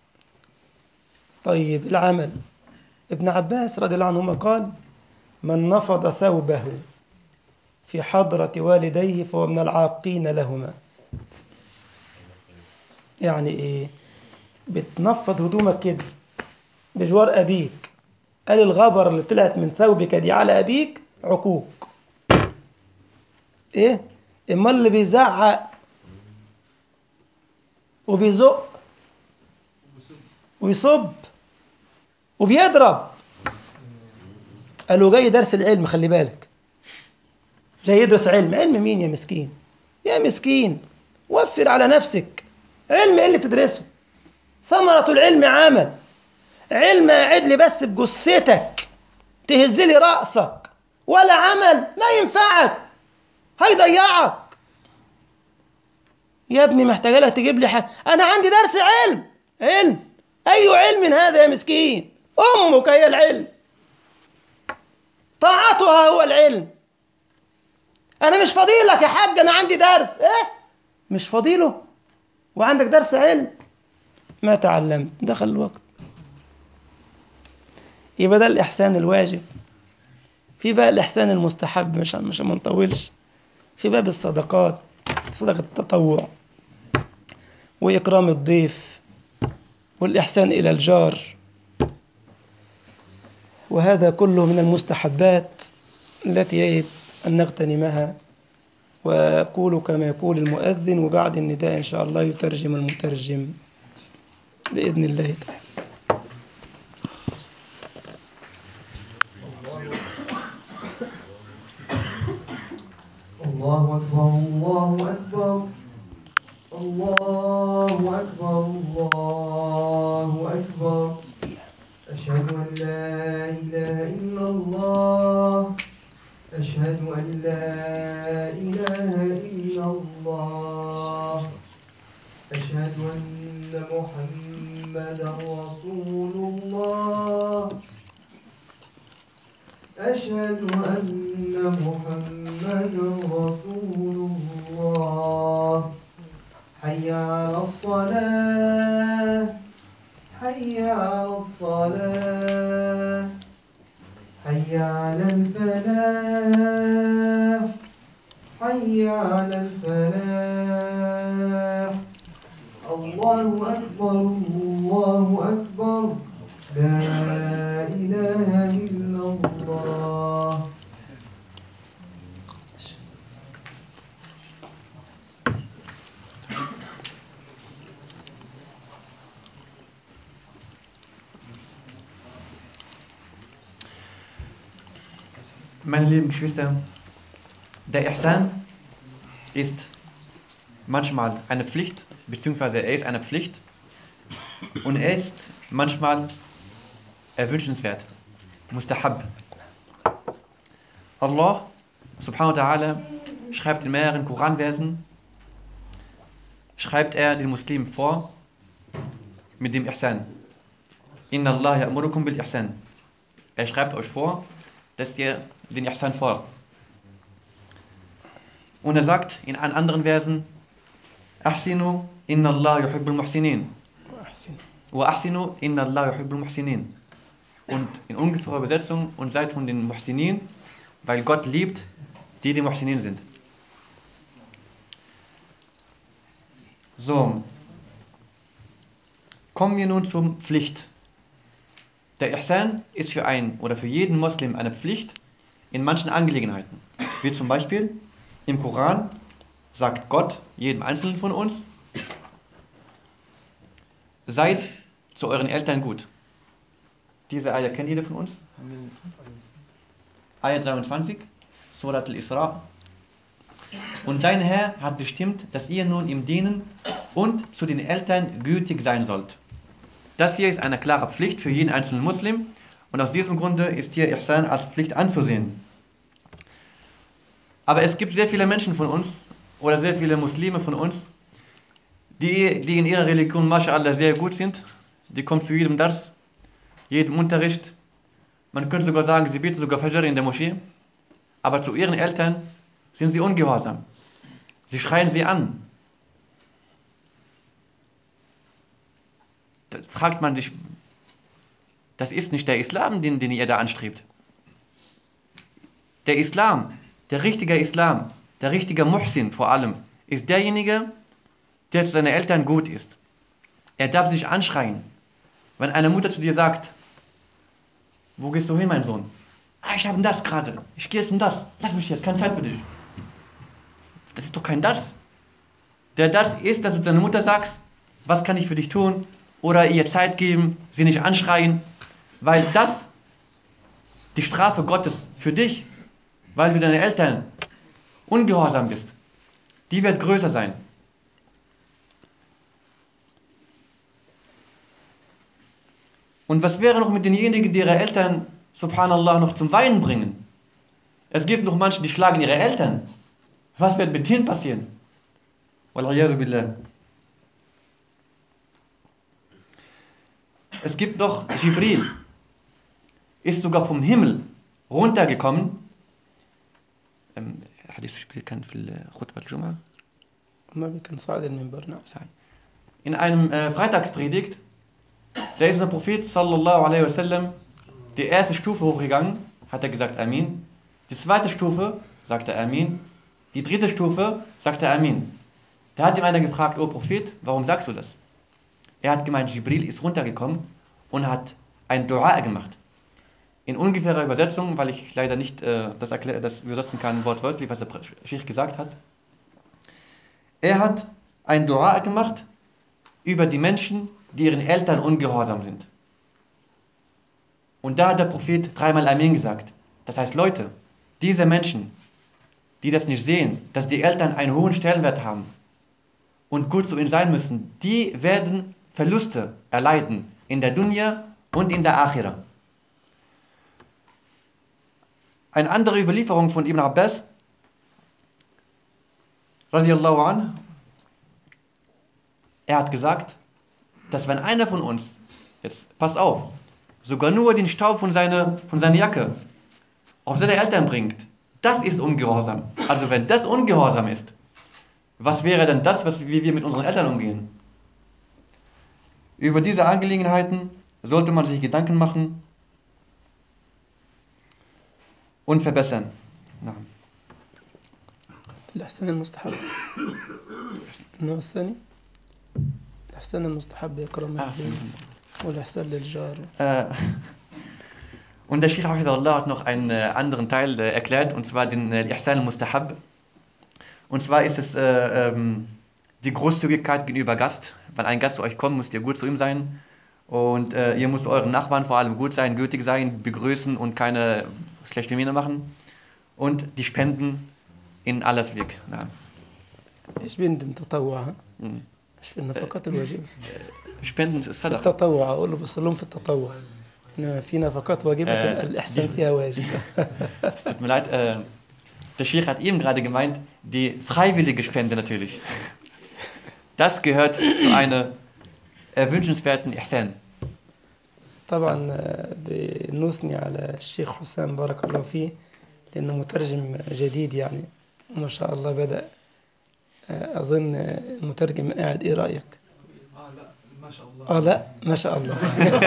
طيب العمل. ابن عباس رضي الله عنهما قال: من نفض ثوبه في حضرة والديه فهو من العاقين لهما. يعني إيه؟ بتنفض هدومك كده بجوار أبيك، قال الغبر اللي طلعت من ثوبك دي على أبيك عقوق. إيه؟ إما اللي بيزعق وبيزق ويصب وبيضرب، قالوا جاي درس العلم، خلي بالك، جاي يدرس علم. علم مين يا مسكين؟ يا مسكين وفر على نفسك. علم ايه اللي تدرسه؟ ثمرة العلم عمل. علم قاعد لي بس بجثتك تهز لي رأسك، ولا عمل ما ينفعك، هيضيعك. يا ابني محتاج لك تجيب لي انا عندي درس علم. علم اي علم هذا يا مسكين؟ امك هي العلم، طاعتها هو العلم. انا مش فضيلك يا حاج، انا عندي درس. ايه مش فضيله وعندك درس علم؟ ما تعلمت، دخل الوقت. يبقى ده الإحسان الواجب. في بقى الإحسان المستحب، مش منطولش، في باب الصدقات، صدقة التطوع وإكرام الضيف والإحسان إلى الجار. وهذا كله من المستحبات التي يجب أن نغتنمها. وأقول كما يقول المؤذن، وبعد النداء إن شاء الله يترجم المترجم بإذن الله تعالى. الله أكبر الله أكبر الله أكبر الله أكبر. أشهد أن لا إله إلا الله أشهد أن لا إله إلا الله أشهد أن محمدا رسول الله أشهد أن محمدا رسول الله. حي على الصلاة حي على الصلاة حي على الفلاح حي على الفلاح. الله أكبر الله أكبر لا إله إلا الله. Meine lieben Geschwister, der Ihsan ist manchmal eine Pflicht, beziehungsweise er ist eine Pflicht und er ist manchmal erwünschenswert, Mustahab. Allah subhanahu wa ta'ala schreibt in mehreren Koranversen, schreibt er den Muslimen vor mit dem Ihsan. Inna Allah ya'murukum bil Ihsan. Er schreibt euch vor, dass ihr den Ihsan folgt. Und er sagt in anderen Versen, Ahsinu inna Allah yuhibbul muhsinin. Wa ahsinu inna Allah yuhibbul muhsinin. Und in ungefährer Übersetzung, und seid von den Muhsinin, weil Gott liebt, die Muhsinin sind. So, kommen wir nun zur Pflicht. Der Ihsan ist für einen oder für jeden Muslim eine Pflicht in manchen Angelegenheiten. Wie zum Beispiel im Koran sagt Gott jedem Einzelnen von uns, seid zu euren Eltern gut. Diese Ayah kennt jeder von uns. Ayah 23, Surat al-Isra. Und dein Herr hat bestimmt, dass ihr nun ihm dienen und zu den Eltern gütig sein sollt. Das hier ist eine klare Pflicht für jeden einzelnen Muslim und aus diesem Grunde ist hier Ihsan als Pflicht anzusehen. Aber es gibt sehr viele Menschen von uns oder sehr viele Muslime von uns, die in ihrer Religion Masha'Allah sehr gut sind. Die kommen zu jedem Dars, jedem Unterricht. Man könnte sogar sagen, sie beten sogar Fajr in der Moschee. Aber zu ihren Eltern sind sie ungehorsam. Sie schreien sie an. Da fragt man sich, das ist nicht der Islam, den ihr da anstrebt. Der Islam, der richtige Muhsin vor allem, ist derjenige, der zu seinen Eltern gut ist. Er darf sich anschreien. Wenn eine Mutter zu dir sagt, wo gehst du hin, mein Sohn? Ich habe das gerade. Ich gehe jetzt um das. Lass mich jetzt, keine Zeit für dich. Das ist doch kein Das. Der Das ist, dass du zu deiner Mutter sagst, was kann ich für dich tun? Oder ihr Zeit geben, sie nicht anschreien. Weil das die Strafe Gottes für dich, weil du deinen Eltern ungehorsam bist, die wird größer sein. Und was wäre noch mit denjenigen, die ihre Eltern, subhanallah, noch zum Weinen bringen? Es gibt noch manche, die schlagen ihre Eltern. Was wird mit denen passieren? Wal'iyadu billah. Es gibt noch Jibril, ist sogar vom Himmel runtergekommen. In einem Freitagspredigt, da ist der Prophet sallallahu alaihi wasallam die erste Stufe hochgegangen, hat er gesagt Amin. Die zweite Stufe sagt er Amin. Die dritte Stufe sagt er Amin. Da hat ihm einer gefragt, O Prophet, warum sagst du das? Er hat gemeint, Jibril ist runtergekommen und hat ein Dua gemacht. in ungefährer Übersetzung, weil ich leider nicht das übersetzen kann wortwörtlich, was der Sheikh gesagt hat. Er hat ein Dua gemacht über die Menschen, die ihren Eltern ungehorsam sind. Und da hat der Prophet 3-mal Amen gesagt. Das heißt, Leute, diese Menschen, die das nicht sehen, dass die Eltern einen hohen Stellenwert haben und gut zu ihnen sein müssen, die werden Verluste erleiden in der Dunya und in der Akhira. Eine andere Überlieferung von Ibn Abbas, radiallahu anh, er hat gesagt, dass wenn einer von uns, jetzt pass auf, sogar nur den Staub von seiner Jacke auf seine Eltern bringt, das ist Ungehorsam. Also wenn das Ungehorsam ist, was wäre denn das, wie wir mit unseren Eltern umgehen? Über diese Angelegenheiten sollte man sich Gedanken machen und verbessern. Ja. الإحسان المستحب النوع الثاني الإحسان المستحب إكرام الضيف والإحسان للجار. Und der Sheikh Hafidhullah hat noch einen anderen Teil erklärt, und zwar den Ihsan al-Mustahab. Und zwar ist es die Großzügigkeit gegenüber Gast. Wenn ein Gast zu euch kommt, müsst ihr gut zu ihm sein. Und ihr müsst euren Nachbarn vor allem gut sein, gütig sein, begrüßen und keine schlechte Miene machen. Und die Spenden in Allahs Weg. Ja. إيش بين تطوع إيش في النفقات الواجبة Spenden ist Sadaqa. التطوع أقول له بصلهم في التطوع إنما في نفقات واجبة الإحسان فيها واجب. Es tut mir leid, der Sheikh hat eben gerade gemeint, die freiwillige Spende natürlich. Das gehört zu einer wünschenswerten Ihsan. طبعا بنثني على الشيخ حسام بارك الله فيه لأنه مترجم جديد يعني ما شاء الله بدأ أظن المترجم قاعد إيه رأيك؟ لا ما شاء الله. لا ما شاء الله.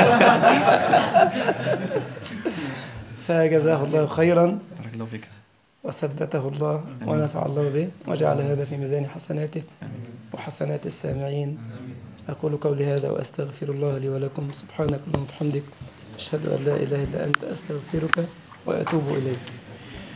فجزاه الله خيرا بارك الله فيك. وثبته الله ونفع الله به وجعل هذا في ميزان حسناته وحسنات السامعين. أقول قولي هذا وأستغفر الله لي ولكم. سبحانك اللهم وبحمدك أشهد أن لا إله إلا أنت أستغفرك وأتوب إليك.